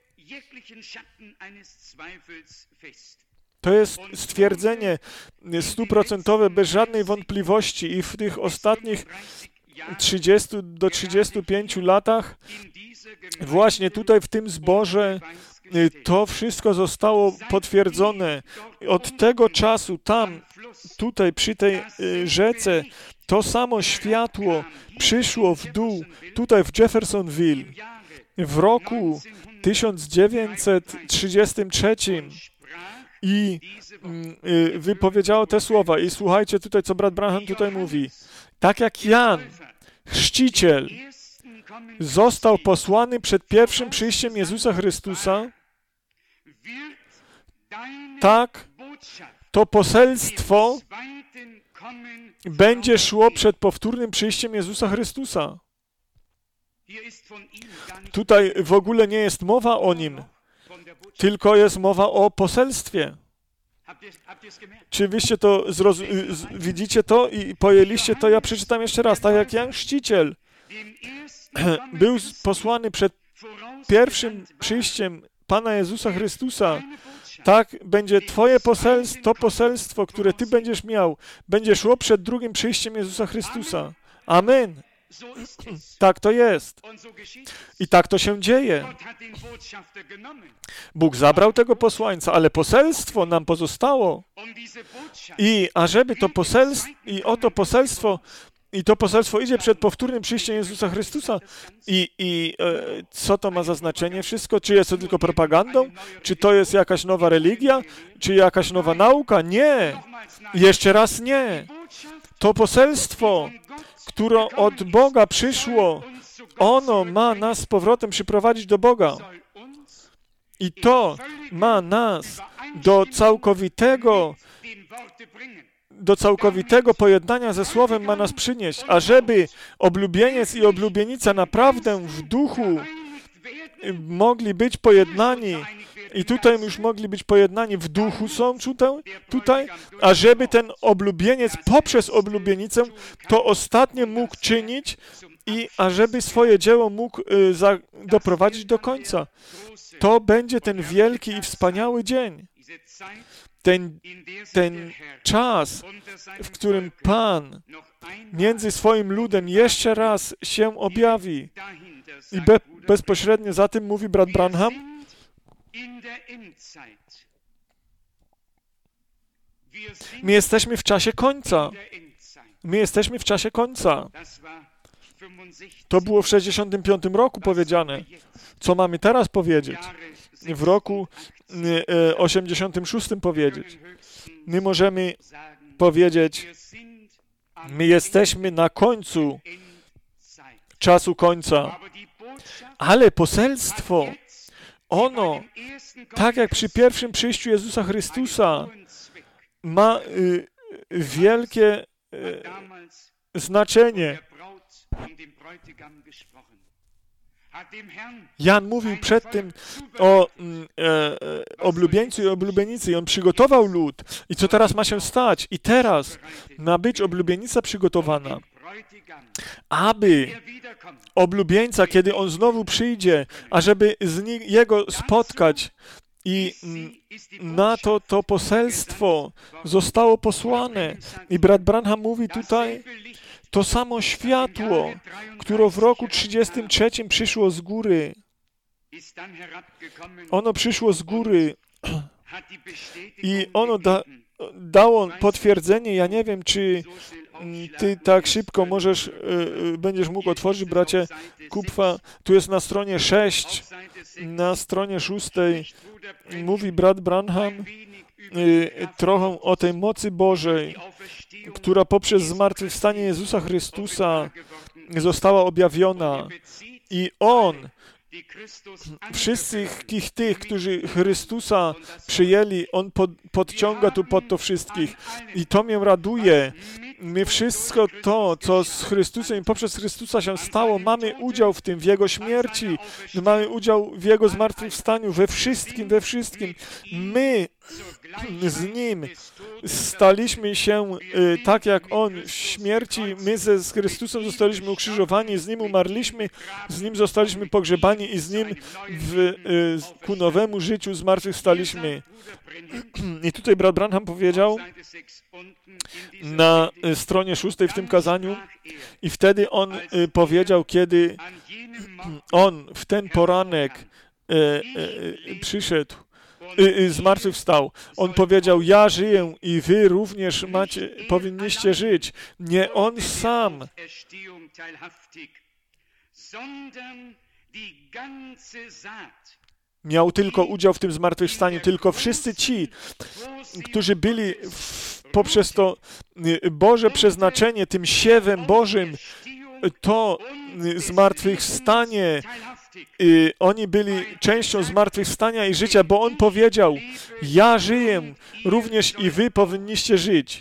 To jest stwierdzenie stuprocentowe, bez żadnej wątpliwości i w tych ostatnich trzydziestu do trzydziestu pięciu latach właśnie tutaj w tym zborze to wszystko zostało potwierdzone. Od tego czasu tam, tutaj przy tej rzece, to samo światło przyszło w dół, tutaj w Jeffersonville w roku tysiąc dziewięćset trzydziestym trzecim. I y, wypowiedziało te słowa. I słuchajcie tutaj, co brat Branham tutaj mówi. Tak jak Jan, chrzciciel, został posłany przed pierwszym przyjściem Jezusa Chrystusa, tak to poselstwo będzie szło przed powtórnym przyjściem Jezusa Chrystusa. Tutaj w ogóle nie jest mowa o Nim, tylko jest mowa o poselstwie. Czy wyście to zroz- widzicie to i pojęliście to? Ja przeczytam jeszcze raz. Tak jak Jan Chrzciciel był posłany przed pierwszym przyjściem Pana Jezusa Chrystusa, tak będzie Twoje poselstwo, to poselstwo, które Ty będziesz miał, będzie szło przed drugim przyjściem Jezusa Chrystusa. Amen. Tak to jest. I tak to się dzieje. Bóg zabrał tego posłańca, ale poselstwo nam pozostało. I ażeby to poselstwo, i oto poselstwo I to poselstwo idzie przed powtórnym przyjściem Jezusa Chrystusa. I, i e, co to ma za znaczenie wszystko? Czy jest to tylko propagandą? Czy to jest jakaś nowa religia? Czy jakaś nowa nauka? Nie. Jeszcze raz nie. To poselstwo, które od Boga przyszło, ono ma nas z powrotem przyprowadzić do Boga. I to ma nas do całkowitego, do całkowitego pojednania ze Słowem ma nas przynieść. A żeby oblubieniec i oblubienica naprawdę w duchu mogli być pojednani, i tutaj już mogli być pojednani w duchu są tutaj, tutaj, a żeby ten oblubieniec poprzez oblubienicę to ostatnie mógł czynić i ażeby swoje dzieło mógł y, za, doprowadzić do końca. To będzie ten wielki i wspaniały dzień. Ten, ten czas, w którym Pan między swoim ludem jeszcze raz się objawi. I be, bezpośrednio za tym mówi brat Branham, my jesteśmy w czasie końca. My jesteśmy w czasie końca. To było w sześćdziesiątym piątym roku powiedziane. Co mamy teraz powiedzieć? W roku osiemdziesiątym szóstym powiedzieć. My możemy powiedzieć, my jesteśmy na końcu czasu końca. Ale poselstwo, ono, tak jak przy pierwszym przyjściu Jezusa Chrystusa, ma y, wielkie y, znaczenie. Jan mówił przed tym o e, oblubieńcu i oblubienicy i on przygotował lud. I co teraz ma się stać? I teraz ma być oblubienica przygotowana, aby oblubieńca, kiedy on znowu przyjdzie, ażeby z nim, jego spotkać i na to to poselstwo zostało posłane. I brat Branham mówi tutaj, to samo światło, które w roku trzydziestym trzecim przyszło z góry, ono przyszło z góry i ono da, dało potwierdzenie. Ja nie wiem, czy ty tak szybko możesz, y, będziesz mógł otworzyć, bracie Kupfa. Tu jest na stronie sześć, na stronie szóstej mówi brat Branham y, trochę o tej mocy Bożej, która poprzez zmartwychwstanie Jezusa Chrystusa została objawiona. I On wszystkich tych, którzy Chrystusa przyjęli, On pod, podciąga tu pod to wszystkich. I to mnie raduje. My wszystko to, co z Chrystusem i poprzez Chrystusa się stało, mamy udział w tym, w Jego śmierci. My mamy udział w Jego zmartwychwstaniu, we wszystkim, we wszystkim. My z Nim staliśmy się y, tak jak On w śmierci. My ze z Chrystusem zostaliśmy ukrzyżowani, z Nim umarliśmy, z Nim zostaliśmy pogrzebani i z Nim w, y, ku nowemu życiu zmartwychwstaliśmy. I tutaj brat Branham powiedział na stronie szóstej w tym kazaniu i wtedy on y, powiedział, kiedy on w ten poranek y, y, przyszedł, y, y, zmartwychwstał. On powiedział, ja żyję i wy również macie, powinniście żyć. Nie on sam, miał tylko udział w tym zmartwychwstaniu, tylko wszyscy ci, którzy byli w, poprzez to Boże przeznaczenie, tym siewem Bożym, to zmartwychwstanie, y, oni byli częścią zmartwychwstania i życia, bo On powiedział, ja żyję, również i wy powinniście żyć.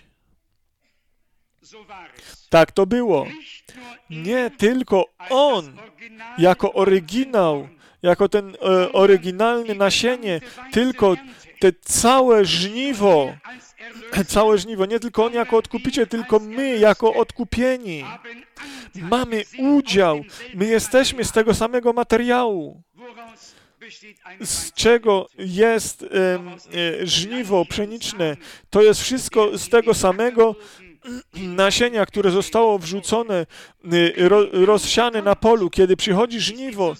Tak to było. Nie tylko On, jako oryginał, jako ten e, oryginalny nasienie, tylko te całe żniwo, całe żniwo, nie tylko On jako odkupiciel, tylko my jako odkupieni. Mamy udział, my jesteśmy z tego samego materiału, z czego jest e, e, żniwo pszeniczne. To jest wszystko z tego samego nasienia, które zostało wrzucone, ro, rozsiane na polu. Kiedy przychodzi żniwo,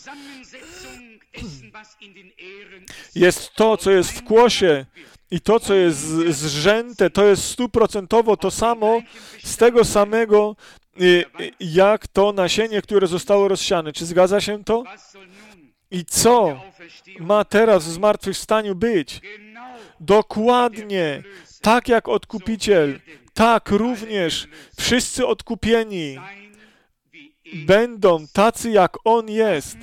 jest to, co jest w kłosie i to, co jest zrzęte, to jest stuprocentowo to samo, z tego samego jak to nasienie, które zostało rozsiane. Czy zgadza się to? I co ma teraz w zmartwychwstaniu być? Dokładnie tak jak Odkupiciel, tak również wszyscy odkupieni będą tacy, jak On jest.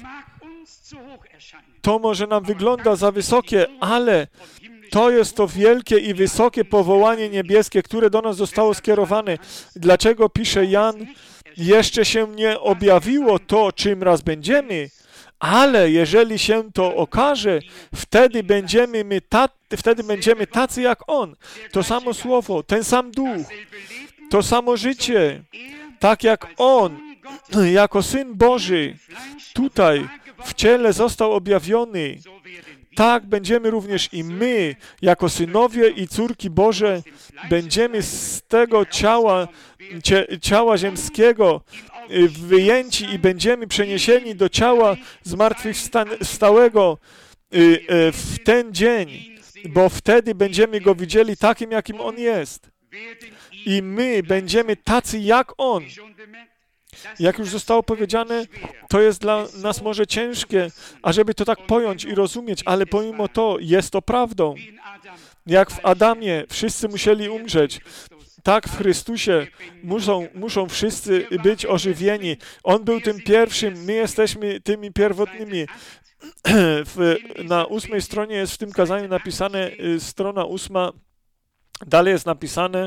To może nam wygląda za wysokie, ale to jest to wielkie i wysokie powołanie niebieskie, które do nas zostało skierowane. Dlaczego pisze Jan? Jeszcze się nie objawiło to, czym raz będziemy, ale jeżeli się to okaże, wtedy będziemy, my ta, wtedy będziemy tacy jak On. To samo słowo, ten sam duch, to samo życie, tak jak On, jako Syn Boży, tutaj w ciele został objawiony. Tak będziemy również i my, jako synowie i córki Boże, będziemy z tego ciała, cie, ciała ziemskiego wyjęci i będziemy przeniesieni do ciała zmartwychwstałego w ten dzień, bo wtedy będziemy Go widzieli takim, jakim On jest. I my będziemy tacy, jak On. Jak już zostało powiedziane, to jest dla nas może ciężkie, ażeby to tak pojąć i rozumieć, ale pomimo to jest to prawdą. Jak w Adamie wszyscy musieli umrzeć, tak w Chrystusie muszą, muszą wszyscy być ożywieni. On był tym pierwszym, my jesteśmy tymi pierwotnymi. W, na ósmej stronie jest w tym kazaniu napisane, strona ósma, dalej jest napisane,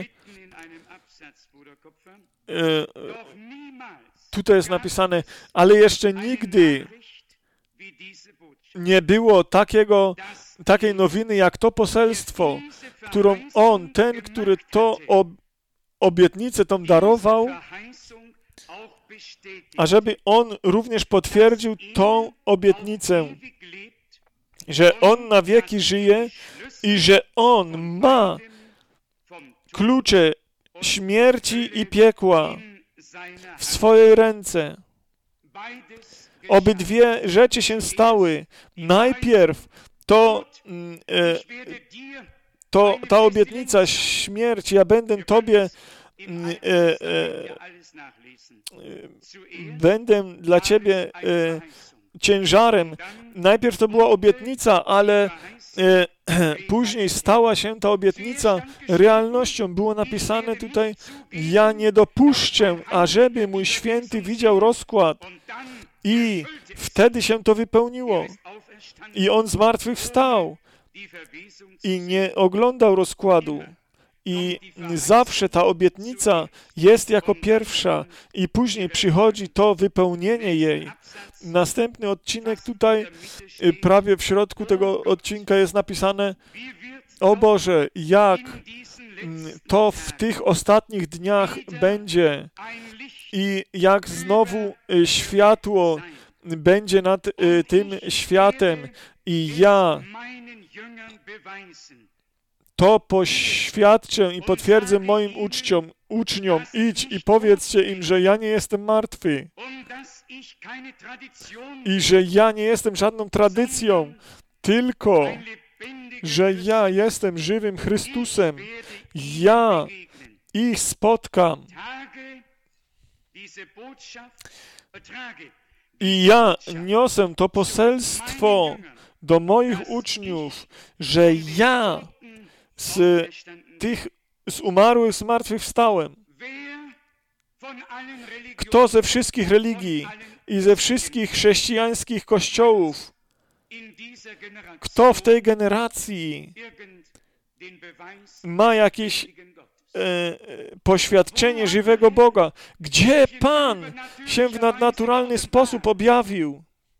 tutaj jest napisane, ale jeszcze nigdy nie było takiego, takiej nowiny, jak to poselstwo, którą On, ten, który to ob, obietnicę tą darował, ażeby On również potwierdził tą obietnicę, że On na wieki żyje i że On ma klucze śmierci i piekła w swojej ręce. Obydwie rzeczy się stały. Najpierw to, e, to ta obietnica śmierci, ja będę Tobie e, e, będę dla Ciebie e, ciężarem. Najpierw to była obietnica, ale e, później stała się ta obietnica realnością. Było napisane tutaj, ja nie dopuszczę, ażeby mój święty widział rozkład. I wtedy się to wypełniło. I On zmartwychwstał i nie oglądał rozkładu. I zawsze ta obietnica jest jako pierwsza i później przychodzi to wypełnienie jej. Następny odcinek tutaj, prawie w środku tego odcinka jest napisane, o Boże, jak to w tych ostatnich dniach będzie i jak znowu światło będzie nad tym światem i ja to poświadczę i potwierdzę moim uczciom, uczniom, idź i powiedzcie im, że ja nie jestem martwy i że ja nie jestem żadną tradycją, tylko że ja jestem żywym Chrystusem. Ja ich spotkam i ja niosę to poselstwo do moich uczniów, że ja z tych z umarłych zmartwychwstałem. Kto ze wszystkich religii i ze wszystkich chrześcijańskich kościołów, kto w tej generacji ma jakieś e, poświadczenie żywego Boga? Gdzie Pan się w nadnaturalny sposób objawił?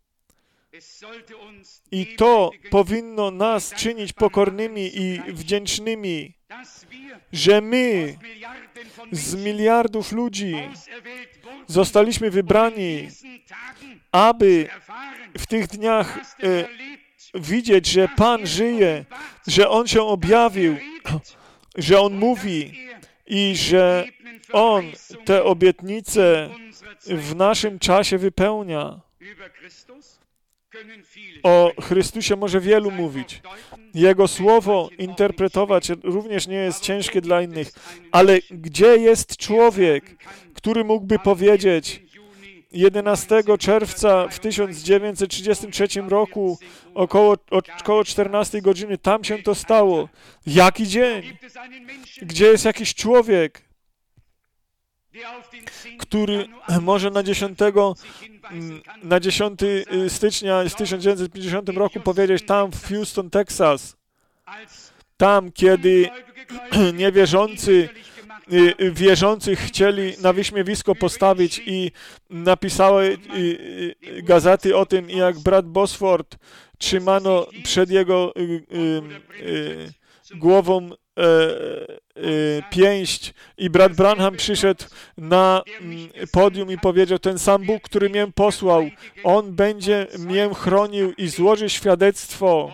I to powinno nas czynić pokornymi i wdzięcznymi, że my z miliardów ludzi zostaliśmy wybrani, aby w tych dniach e, widzieć, że Pan żyje, że On się objawił, że On mówi i że On te obietnice w naszym czasie wypełnia. O Chrystusie może wielu mówić. Jego słowo interpretować również nie jest ciężkie dla innych. Ale gdzie jest człowiek, który mógłby powiedzieć jedenastego czerwca w tysiąc dziewięćset trzydziestym trzecim roku około, około czternastej godziny tam się to stało. Jaki dzień? Gdzie jest jakiś człowiek, który może na dziesiątego na dziesiątego stycznia w tysiąc dziewięćset pięćdziesiątym roku powiedzieć tam w Houston, Texas, tam kiedy niewierzący wierzących chcieli na wyśmiewisko postawić i napisały gazety o tym, jak brat Bosford trzymano przed jego głową pięść i brat Branham przyszedł na podium i powiedział, ten sam Bóg, który mnie posłał, On będzie mnie chronił i złoży świadectwo.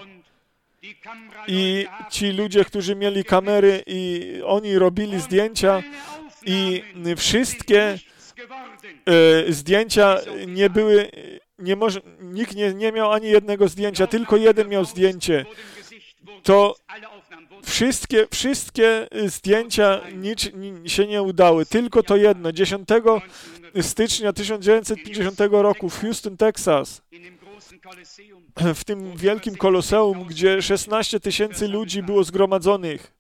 I ci ludzie, którzy mieli kamery i oni robili zdjęcia i wszystkie e, zdjęcia nie były, nie może, nikt nie, nie miał ani jednego zdjęcia, tylko jeden miał zdjęcie. To wszystkie, wszystkie zdjęcia nic się nie udały, tylko to jedno. dziesiątego stycznia tysiąc dziewięćset pięćdziesiątego roku w Houston, Texas, w tym wielkim koloseum, gdzie szesnaście tysięcy ludzi było zgromadzonych.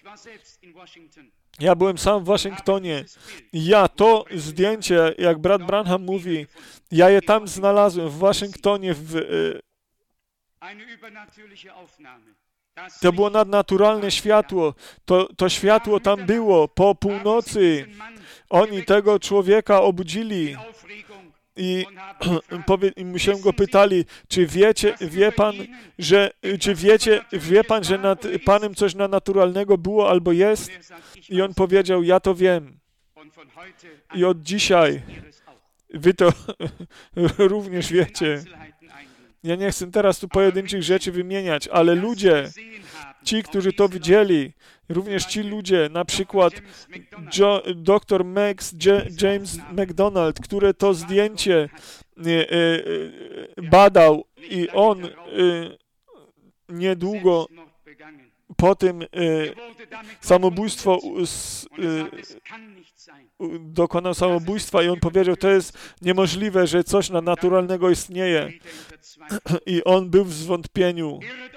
Ja byłem sam w Waszyngtonie. Ja to zdjęcie, jak brat Branham mówi, ja je tam znalazłem w Waszyngtonie. W, to było nadnaturalne światło. To, to światło tam było po północy. Oni tego człowieka obudzili. I, powie, i mu się go pytali, czy wiecie, wie pan, że, czy wiecie, wie pan, że nad Panem coś nadnaturalnego było albo jest? I on powiedział, ja to wiem. I od dzisiaj wy to również wiecie. Ja nie chcę teraz tu pojedynczych rzeczy wymieniać, ale ludzie, ci, którzy to widzieli, również ci ludzie, na przykład jo, doktor Max J, James McDonald, który to zdjęcie e, e, badał i on e, niedługo po tym e, samobójstwo s, e, dokonał samobójstwa i on powiedział, to jest niemożliwe, że coś nadnaturalnego istnieje. I on był w zwątpieniu.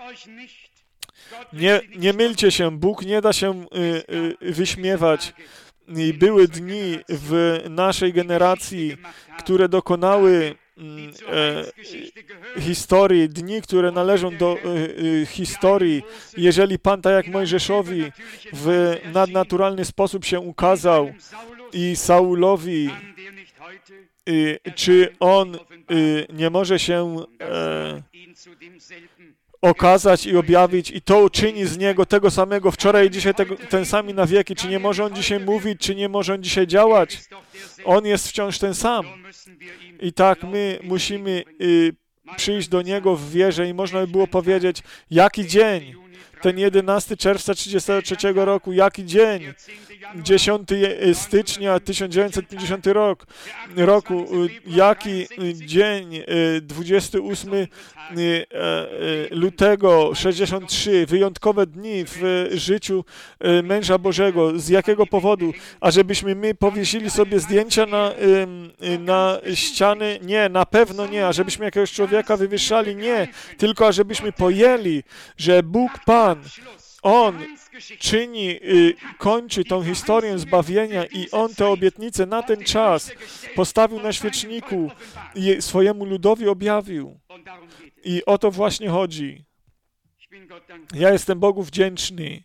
Nie, nie mylcie się, Bóg nie da się y, y, wyśmiewać. I były dni w naszej generacji, które dokonały e, historii, dni, które należą do e, e, historii. Jeżeli Pan, tak jak Mojżeszowi, w nadnaturalny sposób się ukazał i Saulowi, e, czy on e, nie może się e, okazać i objawić i to uczyni z niego tego samego wczoraj i dzisiaj tego, ten sami na wieki. Czy nie może on dzisiaj mówić, czy nie może on dzisiaj działać? On jest wciąż ten sam. I tak my musimy y, przyjść do niego w wierze i można by było powiedzieć, jaki dzień, ten jedenastego czerwca trzydziestego trzeciego roku, jaki dzień, dziesiątego stycznia tysiąc dziewięćset pięćdziesiątego rok, roku, jaki dzień, dwudziestego ósmego lutego sześćdziesiątego trzeciego, wyjątkowe dni w życiu męża Bożego. Z jakiego powodu? A żebyśmy my powiesili sobie zdjęcia na, na ściany? Nie, na pewno nie. A żebyśmy jakiegoś człowieka wywyższali? Nie. Tylko ażebyśmy pojęli, że Bóg Pan, On czyni, y, kończy tą historię zbawienia i On te obietnice na ten czas postawił na świeczniku i swojemu ludowi objawił. I o to właśnie chodzi. Ja jestem Bogu wdzięczny.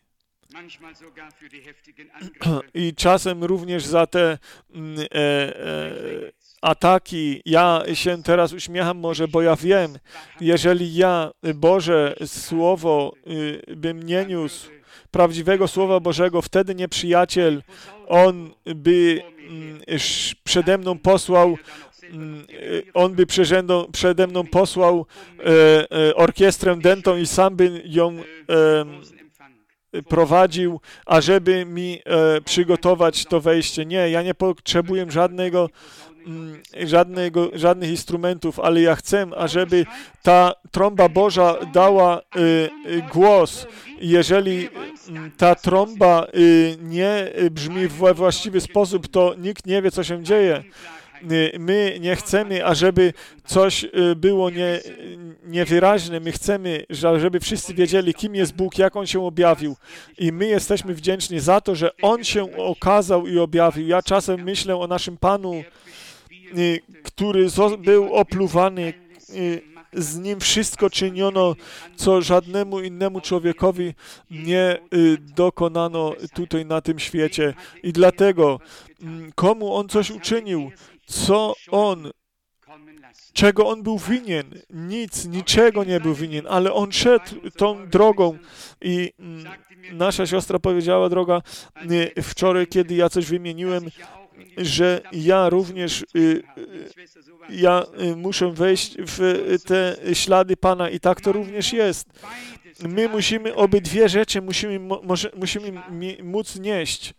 I czasem również za te e, e, ataki. Ja się teraz uśmiecham może, bo ja wiem, jeżeli ja, Boże Słowo, y, bym nie niósł, prawdziwego Słowa Bożego, wtedy nieprzyjaciel, on by mm, przede mną posłał, mm, on by przede, przede mną posłał e, e, orkiestrę dętą i sam by ją e, prowadził, ażeby mi e, przygotować to wejście. Nie, ja nie potrzebuję żadnego żadnego, żadnych instrumentów, ale ja chcę, ażeby ta trąba Boża dała y, głos. Jeżeli ta trąba y, nie brzmi we właściwy sposób, to nikt nie wie, co się dzieje. My nie chcemy, ażeby coś było nie, niewyraźne. My chcemy, żeby wszyscy wiedzieli, kim jest Bóg, jak On się objawił. I my jesteśmy wdzięczni za to, że On się okazał i objawił. Ja czasem myślę o naszym Panu, który był opluwany. Z Nim wszystko czyniono, co żadnemu innemu człowiekowi nie dokonano tutaj na tym świecie. I dlatego, komu On coś uczynił, co On, czego On był winien, nic, niczego nie był winien, ale On szedł tą drogą i nasza siostra powiedziała, droga, wczoraj, kiedy ja coś wymieniłem, że ja również y, ja y, muszę wejść w te ślady Pana i tak to również jest. My musimy obydwie rzeczy musimy, może, musimy móc nieść.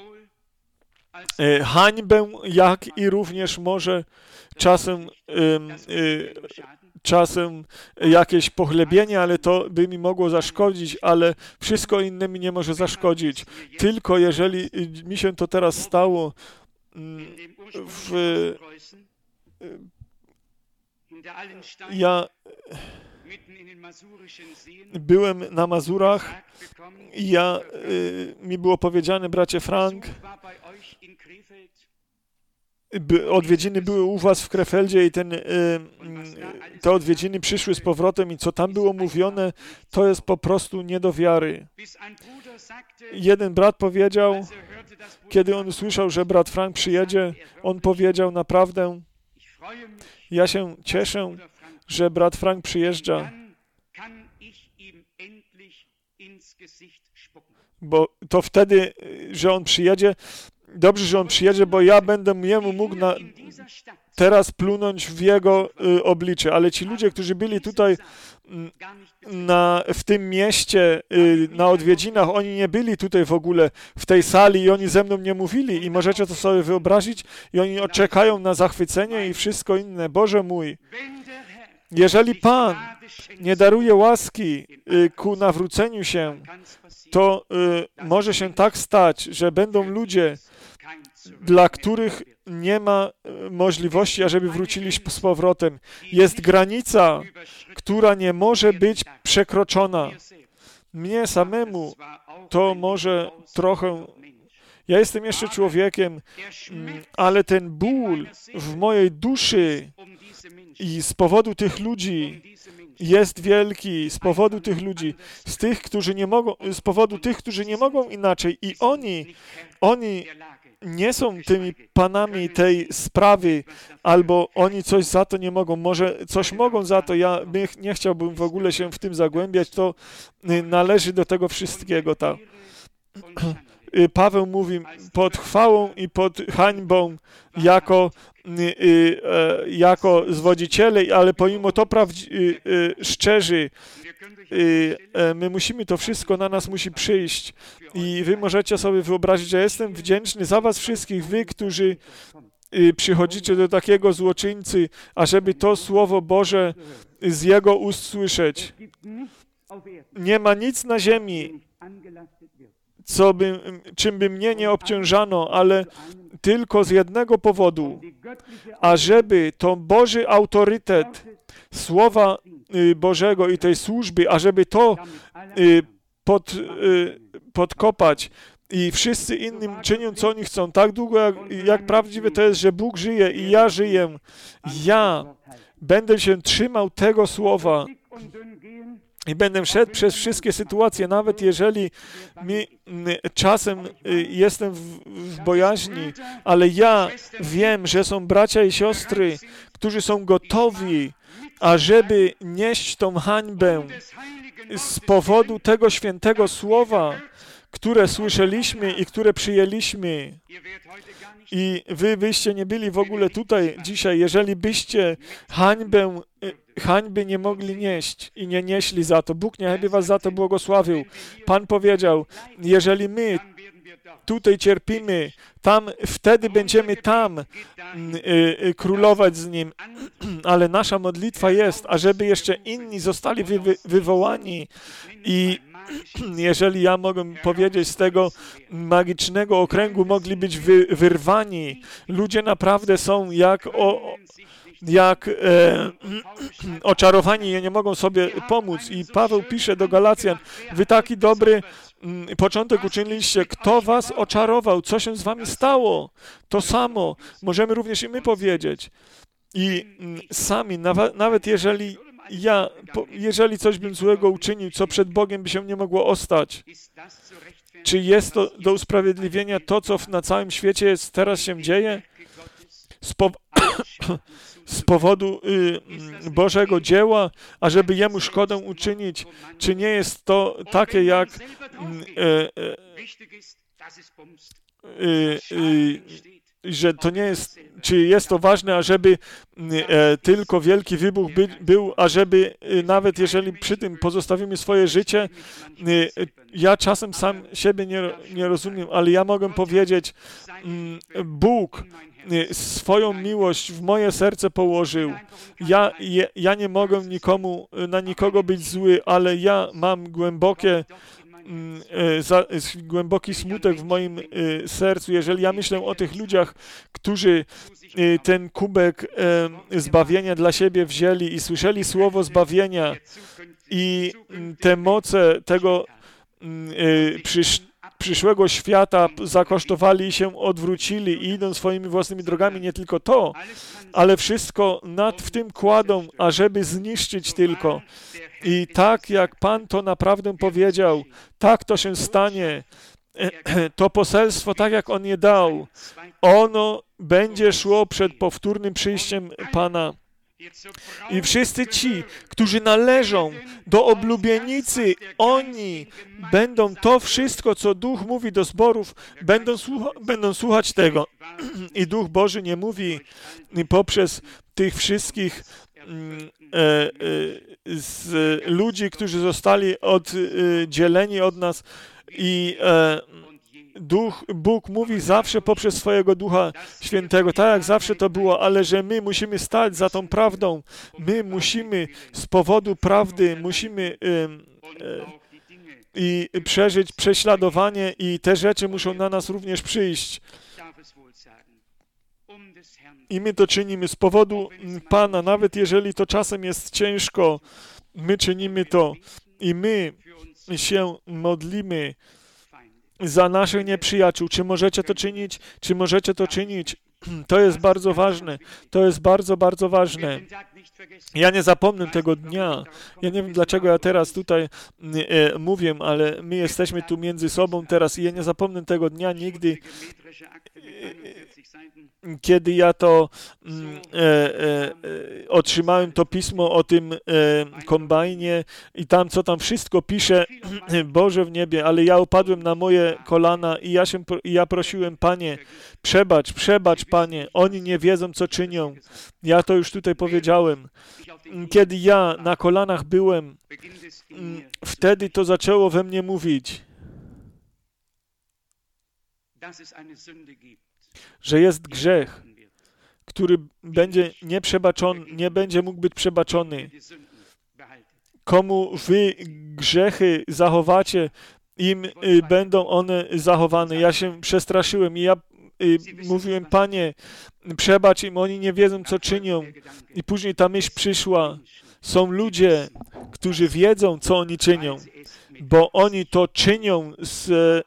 Y, hańbę, jak i również może czasem y, y, czasem jakieś pochlebienie, ale to by mi mogło zaszkodzić, ale wszystko inne mi nie może zaszkodzić. Tylko jeżeli mi się to teraz stało, W, ja byłem na Mazurach i ja, mi było powiedziane, bracie Frank, by, odwiedziny były u was w Krefeldzie i ten, te odwiedziny przyszły z powrotem i co tam było mówione, to jest po prostu nie do wiary. Jeden brat powiedział, kiedy on usłyszał, że brat Frank przyjedzie, on powiedział naprawdę, ja się cieszę, że brat Frank przyjeżdża, bo to wtedy, że on przyjedzie, dobrze, że on przyjedzie, bo ja będę jemu mógł na, teraz plunąć w jego y, oblicze, ale ci ludzie, którzy byli tutaj na, w tym mieście, y, na odwiedzinach, oni nie byli tutaj w ogóle w tej sali i oni ze mną nie mówili i możecie to sobie wyobrazić i oni czekają na zachwycenie i wszystko inne. Boże mój, jeżeli Pan nie daruje łaski y, ku nawróceniu się, to y, może się tak stać, że będą ludzie, dla których nie ma możliwości, ażeby wrócili z powrotem. Jest granica, która nie może być przekroczona. Mnie samemu to może trochę... Ja jestem jeszcze człowiekiem, ale ten ból w mojej duszy i z powodu tych ludzi jest wielki, z powodu tych ludzi, z tych, którzy nie mogą, z powodu tych, którzy nie mogą inaczej i oni, oni nie są tymi panami tej sprawy, albo oni coś za to nie mogą, może coś mogą za to, ja nie chciałbym w ogóle się w tym zagłębiać, to należy do tego wszystkiego, tak. Paweł mówi, pod chwałą i pod hańbą jako, jako zwodziciele, ale pomimo to prawdzi- szczerzy, my musimy, to wszystko na nas musi przyjść i wy możecie sobie wyobrazić, że jestem wdzięczny za was wszystkich, wy, którzy przychodzicie do takiego złoczyńcy, ażeby to Słowo Boże z Jego ust słyszeć. Nie ma nic na ziemi, co by, czym by mnie nie obciążano, ale tylko z jednego powodu, ażeby to Boży autorytet Słowa Bożego i tej służby, ażeby to pod, podkopać i wszyscy innym czynią, co oni chcą. Tak długo, jak, jak prawdziwe to jest, że Bóg żyje i ja żyję, ja będę się trzymał tego Słowa i będę szedł przez wszystkie sytuacje, nawet jeżeli mi czasem jestem w, w bojaźni, ale ja wiem, że są bracia i siostry, którzy są gotowi, ażeby nieść tą hańbę z powodu tego świętego Słowa, które słyszeliśmy i które przyjęliśmy. I wy byście nie byli w ogóle tutaj dzisiaj, jeżeli byście hańbę, hańby nie mogli nieść i nie nieśli za to. Bóg niechby was za to błogosławił. Pan powiedział, jeżeli my tutaj cierpimy, tam, wtedy będziemy tam y, y, królować z Nim. Ale nasza modlitwa jest, ażeby jeszcze inni zostali wy, wy, wywołani. I jeżeli ja mogę powiedzieć, z tego magicznego okręgu mogli być wy, wyrwani. Ludzie naprawdę są jak o, jak e, oczarowani i nie mogą sobie pomóc. I Paweł pisze do Galacjan, wy taki dobry m, początek uczyniliście. Kto was oczarował? Co się z wami stało? To samo możemy również i my powiedzieć. I m, sami, nawet, nawet jeżeli ja, po, jeżeli coś bym złego uczynił, co przed Bogiem by się nie mogło ostać, czy jest to do usprawiedliwienia to, co na całym świecie jest, teraz się dzieje? Z, po, z powodu y, Bożego dzieła, ażeby Jemu szkodę uczynić, czy nie jest to takie jak y, y, y, y, że to nie jest, czy jest to ważne, ażeby e, tylko wielki wybuch by, był, ażeby e, nawet jeżeli przy tym pozostawimy swoje życie, e, ja czasem sam siebie nie, nie rozumiem, ale ja mogę powiedzieć, m, Bóg e, swoją miłość w moje serce położył. Ja, je, ja nie mogę nikomu, na nikogo być zły, ale ja mam głębokie Za, głęboki smutek w moim y, sercu, jeżeli ja myślę o tych ludziach, którzy y, ten kubek y, zbawienia dla siebie wzięli i słyszeli słowo zbawienia i y, te moce tego y, przysz, przyszłego świata zakosztowali i się odwrócili i idą swoimi własnymi drogami, nie tylko to, ale wszystko nad w tym kładą, ażeby zniszczyć tylko. I tak jak Pan to naprawdę powiedział, tak to się stanie. To poselstwo, tak jak On je dał, ono będzie szło przed powtórnym przyjściem Pana. I wszyscy ci, którzy należą do oblubienicy, oni będą to wszystko, co Duch mówi do zborów, będą, słucha będą słuchać tego. I Duch Boży nie mówi poprzez tych wszystkich e, e, z ludzi, którzy zostali oddzieleni od nas i e, Duch, Bóg mówi zawsze poprzez swojego Ducha Świętego, tak jak zawsze to było, ale że my musimy stać za tą prawdą. My musimy z powodu prawdy, musimy e, e, i przeżyć prześladowanie i te rzeczy muszą na nas również przyjść. I my to czynimy z powodu Pana, nawet jeżeli to czasem jest ciężko, my czynimy to i my się modlimy za naszych nieprzyjaciół. Czy możecie to czynić? Czy możecie to czynić? To jest bardzo ważne. To jest bardzo, bardzo ważne. Ja nie zapomnę tego dnia. Ja nie wiem, dlaczego ja teraz tutaj e, mówię, ale my jesteśmy tu między sobą teraz i ja nie zapomnę tego dnia nigdy, e, kiedy ja to e, e, otrzymałem to pismo o tym e, kombajnie i tam, co tam wszystko pisze, Boże w niebie, ale ja upadłem na moje kolana i ja, się, i ja prosiłem, Panie, przebacz, przebacz, Panie, oni nie wiedzą, co czynią. Ja to już tutaj powiedziałem. Kiedy ja na kolanach byłem, wtedy to zaczęło we mnie mówić, że jest grzech, który będzie nieprzebaczony, nie będzie mógł być przebaczony. Komu wy grzechy zachowacie, im y, będą one zachowane. Ja się przestraszyłem i ja y, mówiłem, Panie, przebacz im, oni nie wiedzą, co czynią. I później ta myśl przyszła. Są ludzie, którzy wiedzą, co oni czynią, bo oni to czynią z...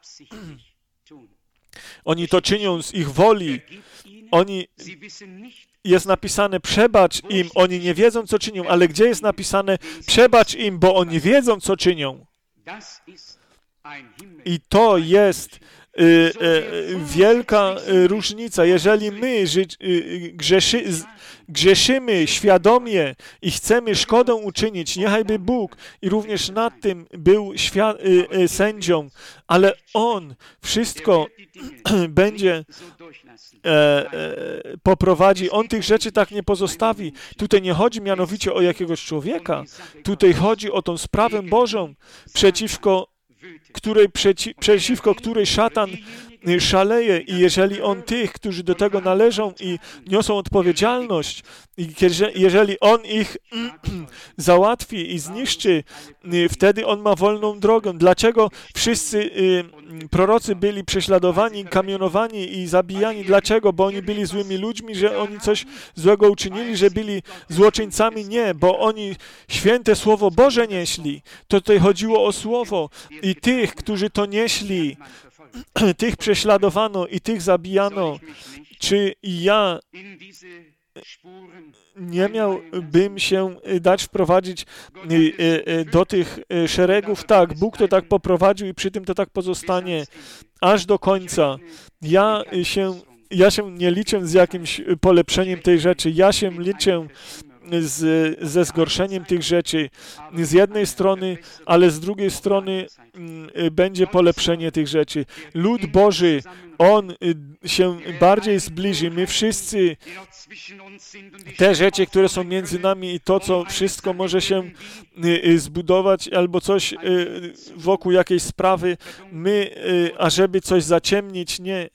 Oni to czynią z ich woli. Oni... Jest napisane, przebacz im, oni nie wiedzą, co czynią, ale gdzie jest napisane, przebacz im, bo oni wiedzą, co czynią. I to jest wielka różnica. Jeżeli my ży, grzeszy, grzeszymy świadomie i chcemy szkodę uczynić, niechajby Bóg i również nad tym był świat, sędzią, ale On wszystko będzie e, e, poprowadzi. On tych rzeczy tak nie pozostawi. Tutaj nie chodzi mianowicie o jakiegoś człowieka. Tutaj chodzi o tą sprawę Bożą, przeciwko której, przeci, przeciwko której szatan szaleje i jeżeli on tych, którzy do tego należą i niosą odpowiedzialność, i jeżeli on ich załatwi i zniszczy, wtedy on ma wolną drogę. Dlaczego wszyscy prorocy byli prześladowani, kamionowani i zabijani? Dlaczego? Bo oni byli złymi ludźmi, że oni coś złego uczynili, że byli złoczyńcami? Nie, bo oni święte Słowo Boże nieśli. To tutaj chodziło o Słowo i tych, którzy to nieśli, tych prześladowano i tych zabijano. Czy ja nie miałbym się dać wprowadzić do tych szeregów? Tak, Bóg to tak poprowadził i przy tym to tak pozostanie aż do końca. Ja się, ja się nie liczę z jakimś polepszeniem tej rzeczy. Ja się liczę Z, ze zgorszeniem tych rzeczy z jednej strony, ale z drugiej strony m, będzie polepszenie tych rzeczy. Lud Boży, on y, się bardziej zbliży. My wszyscy, te rzeczy, które są między nami i to, co wszystko może się y, y, zbudować albo coś y, wokół jakiejś sprawy, my, y, ażeby coś zaciemnić, nie,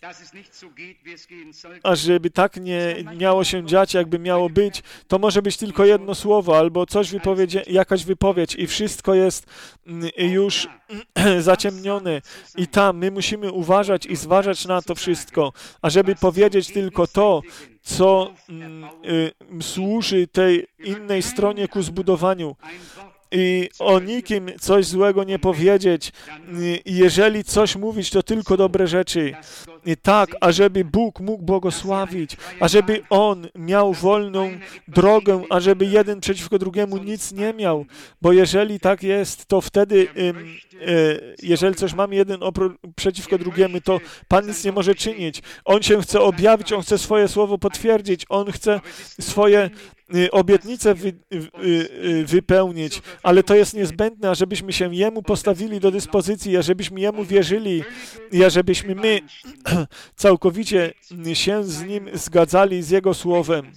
ażeby tak nie miało się dziać, jakby miało być, to może być tylko jedno słowo, albo coś wypowiedzie, jakaś wypowiedź i wszystko jest już zaciemnione. I tam my musimy uważać i zważać na to wszystko, ażeby powiedzieć tylko to, co mm, y, służy tej innej stronie ku zbudowaniu. I o nikim coś złego nie powiedzieć. I jeżeli coś mówić, to tylko dobre rzeczy. I tak, ażeby Bóg mógł błogosławić, ażeby On miał wolną drogę, ażeby jeden przeciwko drugiemu nic nie miał. Bo jeżeli tak jest, to wtedy, jeżeli coś mamy jeden przeciwko drugiemu, to Pan nic nie może czynić. On się chce objawić, On chce swoje słowo potwierdzić, On chce swoje obietnice wy, wy, wypełnić, ale to jest niezbędne, ażebyśmy się Jemu postawili do dyspozycji, ażebyśmy Jemu wierzyli i ażebyśmy my całkowicie się z Nim zgadzali, z Jego Słowem.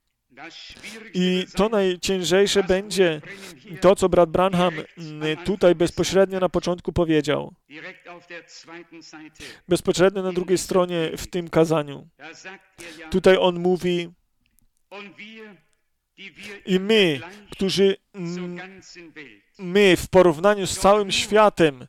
I to najciężejsze będzie to, co brat Branham tutaj bezpośrednio na początku powiedział. Bezpośrednio na drugiej stronie w tym kazaniu. Tutaj on mówi: i my, którzy my w porównaniu z całym światem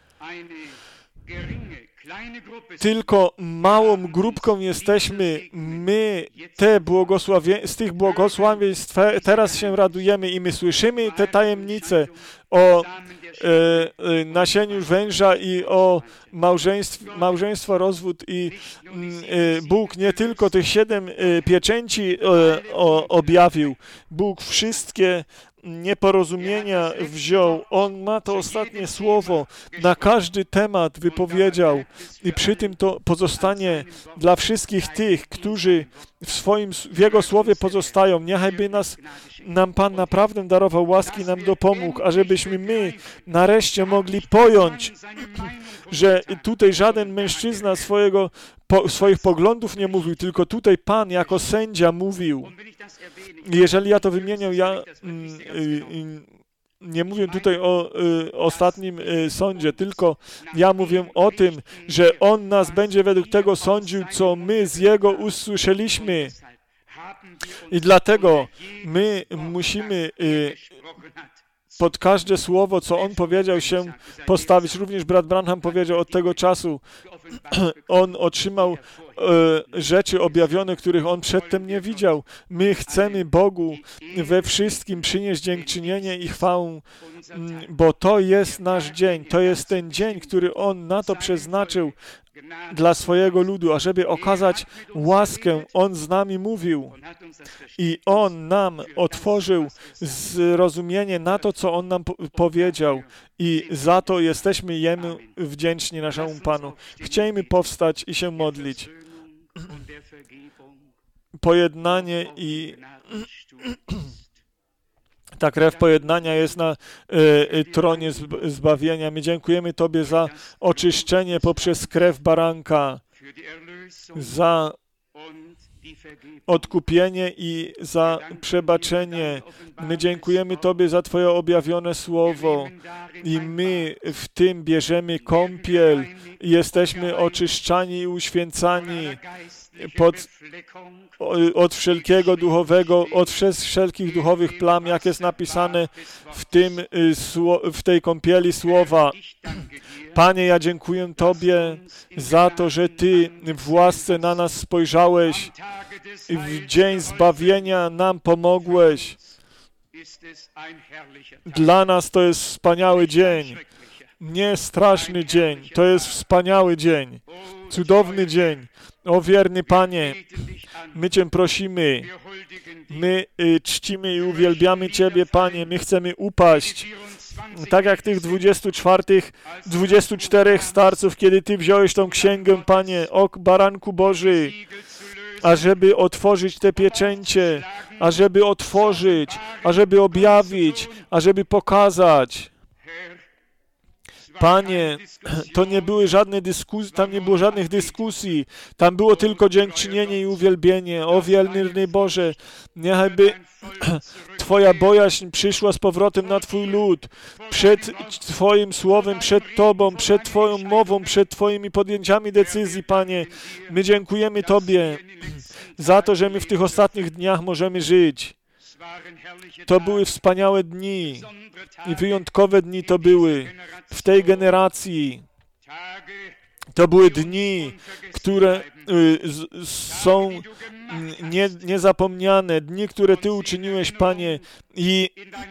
tylko małą grupką jesteśmy, my te błogosławie, z tych błogosławieństw teraz się radujemy i my słyszymy te tajemnice o e, e, nasieniu węża i o małżeństw, małżeństwo, rozwód i e, Bóg nie tylko tych siedem e, pieczęci e, o, objawił, Bóg wszystkie nieporozumienia wziął. On ma to ostatnie słowo. Na każdy temat wypowiedział i przy tym to pozostanie dla wszystkich tych, którzy w swoim, w Jego Słowie pozostają. Niechajby nas, nam Pan naprawdę darował łaski, nam dopomógł, ażebyśmy my nareszcie mogli pojąć, że tutaj żaden mężczyzna swojego, po, swoich poglądów nie mówił, tylko tutaj Pan jako sędzia mówił. Jeżeli ja to wymienię, ja mm, y, nie mówię tutaj o y, ostatnim y, sądzie, tylko ja mówię o tym, że On nas będzie według tego sądził, co my z Jego usłyszeliśmy. I dlatego my musimy y, pod każde słowo, co on powiedział, się postawić. Również brat Branham powiedział, od tego czasu on otrzymał e, rzeczy objawione, których on przedtem nie widział. My chcemy Bogu we wszystkim przynieść dziękczynienie i chwałę, bo to jest nasz dzień. To jest ten dzień, który On na to przeznaczył, dla swojego ludu, ażeby okazać łaskę. On z nami mówił i On nam otworzył zrozumienie na to, co On nam po powiedział i za to jesteśmy Jemu wdzięczni, naszemu Panu. Chciejmy powstać i się modlić. Pojednanie i ta krew pojednania jest na y, tronie zbawienia. My dziękujemy Tobie za oczyszczenie poprzez krew baranka, za odkupienie i za przebaczenie. My dziękujemy Tobie za Twoje objawione słowo i my w tym bierzemy kąpiel i jesteśmy oczyszczani i uświęcani pod, od wszelkiego duchowego, od wszelkich duchowych plam, jak jest napisane w, tym, w tej kąpieli słowa. Panie, ja dziękuję Tobie za to, że Ty w łasce na nas spojrzałeś i w dzień zbawienia nam pomogłeś. Dla nas to jest wspaniały dzień. Nie straszny dzień, to jest wspaniały dzień, cudowny dzień. O wierny Panie, my Cię prosimy, my y, czcimy i uwielbiamy Ciebie, Panie, my chcemy upaść, tak jak tych dwudziestu czterech, dwudziestu czterech starców, kiedy Ty wziąłeś tą księgę, Panie, o Baranku Boży, ażeby otworzyć te pieczęcie, ażeby otworzyć, ażeby objawić, ażeby pokazać. Panie, to nie były żadne dyskusje, tam nie było żadnych dyskusji, tam było tylko dziękczynienie i uwielbienie. O wierny Boże, niechby Twoja bojaźń przyszła z powrotem na Twój lud, przed Twoim słowem, przed Tobą, przed Twoją mową, przed Twoimi podjęciami decyzji, Panie. My dziękujemy Tobie za to, że my w tych ostatnich dniach możemy żyć. To były wspaniałe dni i wyjątkowe dni to były w tej generacji. To były dni, które y, są nie, niezapomniane, dni, które Ty uczyniłeś, Panie, i,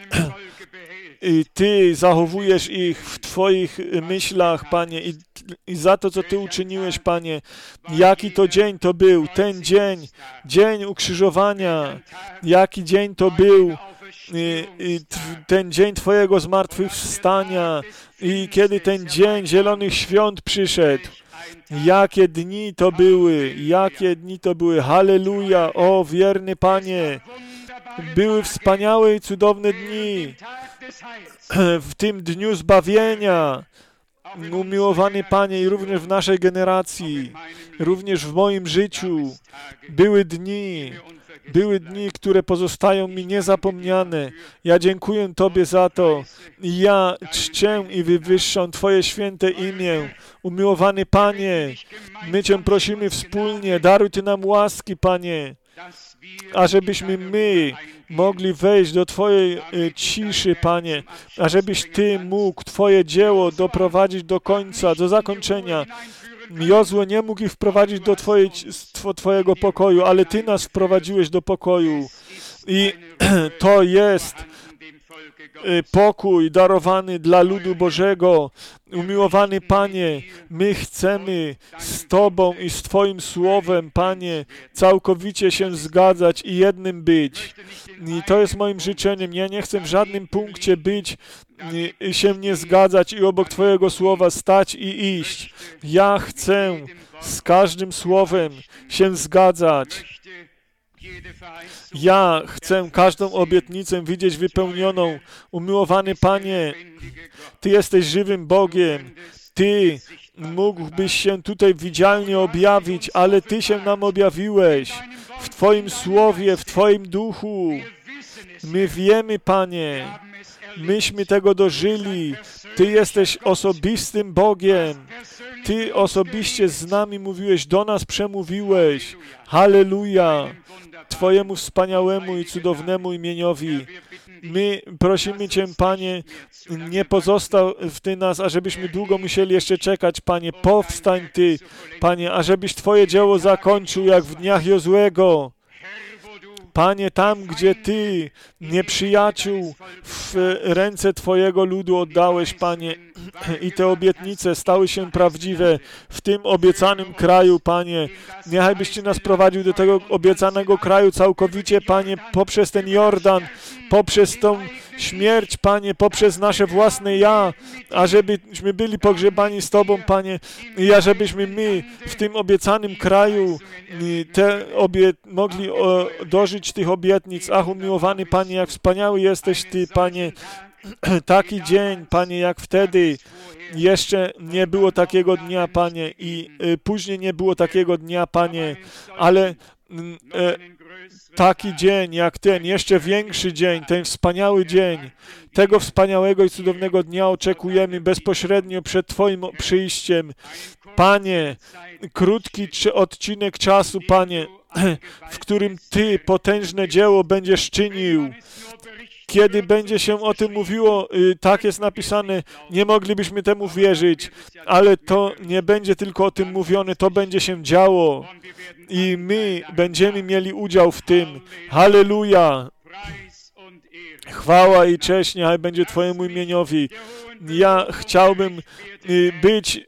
i Ty zachowujesz ich w Twoich myślach, Panie, i, i za to, co Ty uczyniłeś, Panie. Jaki to dzień to był, ten dzień, dzień ukrzyżowania, jaki dzień to był, i, i ten dzień Twojego zmartwychwstania i kiedy ten dzień Zielonych Świąt przyszedł. Jakie dni to były, jakie dni to były. Halleluja, o wierny Panie. Były wspaniałe i cudowne dni. W tym dniu zbawienia, umiłowany Panie, i również w naszej generacji, również w moim życiu, były dni, były dni, które pozostają mi niezapomniane. Ja dziękuję Tobie za to. Ja czczę i wywyższam Twoje święte imię. Umiłowany Panie, my Cię prosimy wspólnie, daruj Ty nam łaski, Panie, ażebyśmy my mogli wejść do Twojej y, ciszy, Panie, ażebyś Ty mógł Twoje dzieło doprowadzić do końca, do zakończenia. Jozue nie mógł ich wprowadzić do twojej, Twojego pokoju, ale Ty nas wprowadziłeś do pokoju. I to jest pokój darowany dla ludu Bożego. Umiłowany Panie, my chcemy z Tobą i z Twoim Słowem, Panie, całkowicie się zgadzać i jednym być. I to jest moim życzeniem. Ja nie chcę w żadnym punkcie być, się nie zgadzać i obok Twojego Słowa stać i iść. Ja chcę z każdym Słowem się zgadzać. Ja chcę każdą obietnicę widzieć wypełnioną. Umiłowany Panie, Ty jesteś żywym Bogiem. Ty mógłbyś się tutaj widzialnie objawić, ale Ty się nam objawiłeś w Twoim Słowie, w Twoim Duchu. My wiemy, Panie, myśmy tego dożyli. Ty jesteś osobistym Bogiem. Ty osobiście z nami mówiłeś, do nas przemówiłeś. Halleluja! Twojemu wspaniałemu i cudownemu imieniowi. My prosimy Cię, Panie, nie pozostaw Ty nas, ażebyśmy długo musieli jeszcze czekać, Panie. Powstań Ty, Panie, ażebyś Twoje dzieło zakończył, jak w dniach Jozuego. Panie, tam, gdzie Ty nieprzyjaciół w ręce Twojego ludu oddałeś, Panie, i te obietnice stały się prawdziwe w tym obiecanym kraju, Panie. Niechaj byś Ty nas prowadził do tego obiecanego kraju całkowicie, Panie, poprzez ten Jordan, poprzez tą śmierć, Panie, poprzez nasze własne ja, ażebyśmy byli pogrzebani z Tobą, Panie, i ażebyśmy my w tym obiecanym kraju te obie mogli o, dożyć tych obietnic. Ach, umiłowany Panie, jak wspaniały jesteś Ty, Panie. Taki dzień, Panie, jak wtedy. Jeszcze nie było takiego dnia, Panie, i y, później nie było takiego dnia, Panie, ale y, taki dzień jak ten, jeszcze większy dzień, ten wspaniały dzień, tego wspaniałego i cudownego dnia oczekujemy bezpośrednio przed Twoim przyjściem. Panie, krótki odcinek czasu, Panie, w którym Ty potężne dzieło będziesz czynił. Kiedy będzie się o tym mówiło, tak jest napisane, nie moglibyśmy temu wierzyć, ale to nie będzie tylko o tym mówione, to będzie się działo i my będziemy mieli udział w tym. Halleluja! Chwała i cześć niechaj będzie Twojemu imieniowi. Ja chciałbym być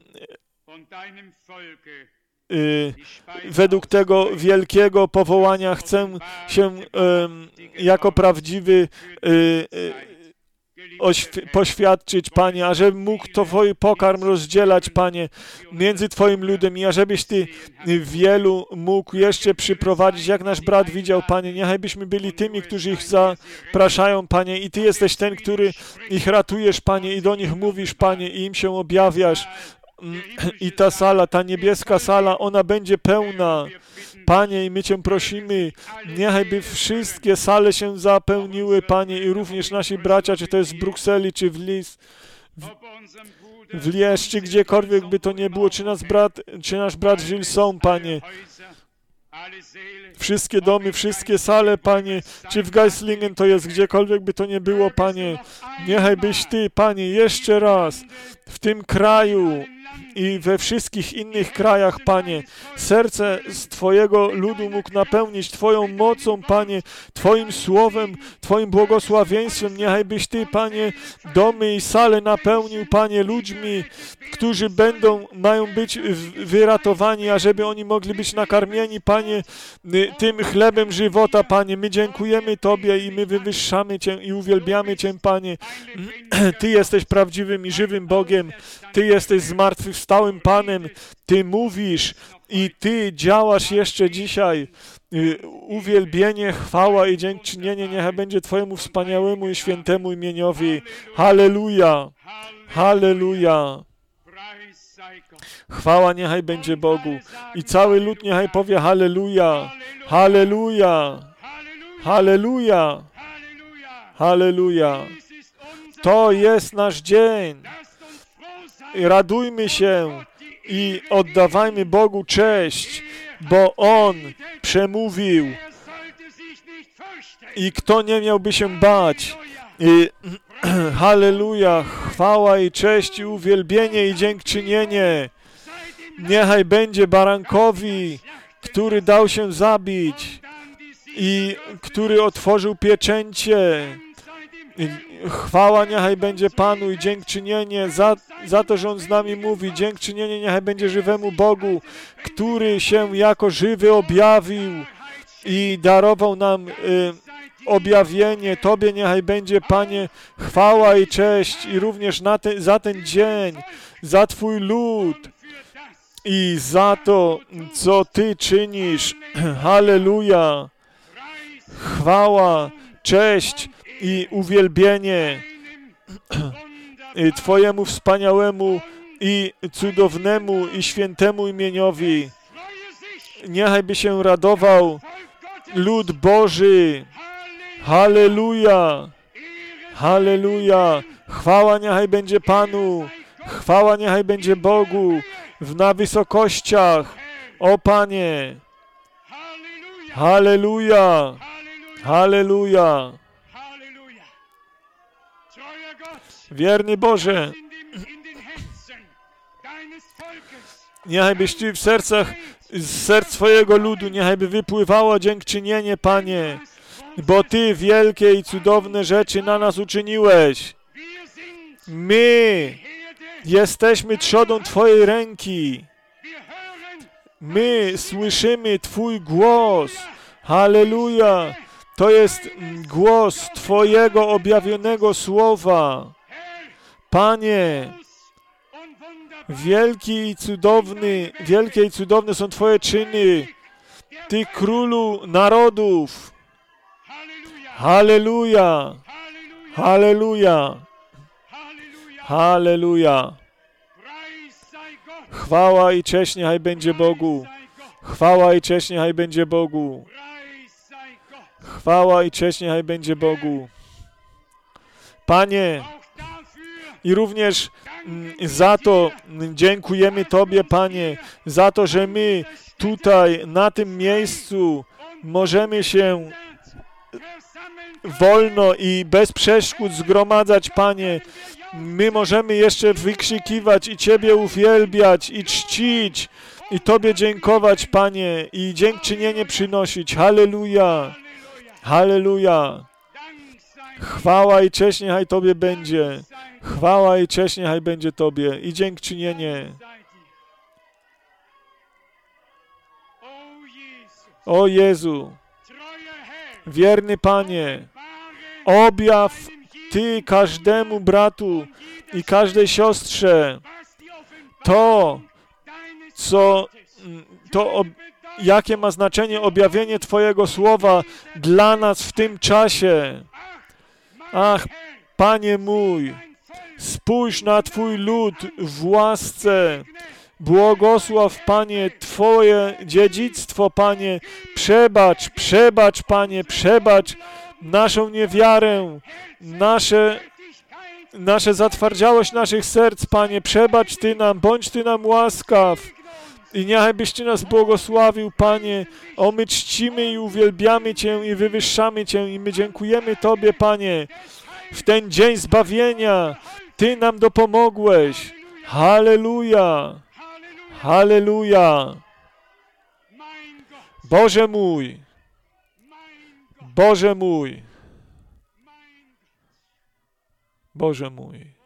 Y, według tego wielkiego powołania chcę się y, jako prawdziwy y, y, poświadczyć, Panie, ażebym mógł Twój pokarm rozdzielać, Panie, między Twoim ludem i ażebyś Ty wielu mógł jeszcze przyprowadzić, jak nasz brat widział, Panie. Niechaj byśmy byli tymi, którzy ich zapraszają, Panie, i Ty jesteś ten, który ich ratujesz, Panie, i do nich mówisz, Panie, i im się objawiasz. I ta sala, ta niebieska sala, ona będzie pełna. Panie, i my Cię prosimy, niechaj by wszystkie sale się zapełniły, Panie, i również nasi bracia, czy to jest w Brukseli, czy w Lis, w, w Liège, czy gdziekolwiek by to nie było, czy nasz brat, czy nasz brat Gilles są, Panie. Wszystkie domy, wszystkie sale, Panie, czy w Geislingen to jest, gdziekolwiek by to nie było, Panie. Niechaj byś Ty, Panie, jeszcze raz w tym kraju i we wszystkich innych krajach, Panie, serce z Twojego ludu mógł napełnić Twoją mocą, Panie, Twoim słowem, Twoim błogosławieństwem. Niechaj byś Ty, Panie, domy i sale napełnił, Panie, ludźmi, którzy będą, mają być wyratowani, ażeby oni mogli być nakarmieni, Panie, tym chlebem żywota, Panie. My dziękujemy Tobie i my wywyższamy Cię i uwielbiamy Cię, Panie. Ty jesteś prawdziwym i żywym Bogiem. Ty jesteś zmartwychwstałym Panem. Ty mówisz i Ty działasz jeszcze dzisiaj. Uwielbienie, chwała i dziękczynienie niechaj będzie Twojemu wspaniałemu i świętemu imieniowi. Halleluja! Halleluja! Chwała niechaj będzie Bogu. I cały lud niechaj powie halleluja! Halleluja! Halleluja! Halleluja! To jest nasz dzień. Radujmy się i oddawajmy Bogu cześć, bo On przemówił i kto nie miałby się bać. I, halleluja, chwała i cześć i uwielbienie i dziękczynienie. Niechaj będzie barankowi, który dał się zabić i który otworzył pieczęcie. Chwała niechaj będzie Panu i dziękczynienie za, za to, że On z nami mówi. Dziękczynienie niechaj będzie żywemu Bogu, który się jako żywy objawił i darował nam y, objawienie. Tobie niechaj będzie, Panie, chwała i cześć i również na te, za ten dzień, za Twój lud i za to, co Ty czynisz. Halleluja! Chwała, cześć i uwielbienie Twojemu wspaniałemu i cudownemu i świętemu imieniowi. Niechaj by się radował lud Boży. Halleluja! Halleluja! Chwała niechaj będzie Panu. Chwała niechaj będzie Bogu w na wysokościach. O Panie! Halleluja! Halleluja! Wierny Boże, niechaj byś Ty w sercach, z serc swojego ludu, niechaj by wypływało dziękczynienie, Panie, bo Ty wielkie i cudowne rzeczy na nas uczyniłeś. My jesteśmy trzodą Twojej ręki. My słyszymy Twój głos. Halleluja. To jest głos Twojego objawionego słowa. Panie, wielki i cudowny, wielkie i cudowne są Twoje czyny. Ty królu narodów. Halleluja. Halleluja. Halleluja. Chwała i cześć niechaj będzie Bogu. Chwała i cześć niechaj będzie Bogu. Chwała i cześć niechaj będzie Bogu. Panie, i również za to dziękujemy Tobie, Panie, za to, że my tutaj, na tym miejscu możemy się wolno i bez przeszkód zgromadzać, Panie. My możemy jeszcze wykrzykiwać i Ciebie uwielbiać i czcić i Tobie dziękować, Panie, i dziękczynienie przynosić. Halleluja! Halleluja! Chwała i cześć niechaj Tobie będzie. Chwała i cześć niechaj będzie Tobie i dziękczynienie. O Jezu, wierny Panie, objaw Ty każdemu bratu i każdej siostrze to, co, to ob, jakie ma znaczenie objawienie Twojego słowa dla nas w tym czasie. Ach, Panie mój, spójrz na Twój lud w łasce. Błogosław, Panie, Twoje dziedzictwo, Panie. Przebacz, przebacz, Panie, przebacz naszą niewiarę, nasze, nasze zatwardziałość naszych serc, Panie. Przebacz Ty nam, bądź Ty nam łaskaw. I niechaj byś Ty nas błogosławił, Panie. O, my czcimy i uwielbiamy Cię i wywyższamy Cię i my dziękujemy Tobie, Panie. W ten dzień zbawienia Ty nam dopomogłeś. Halleluja! Halleluja! Boże mój! Boże mój! Boże mój!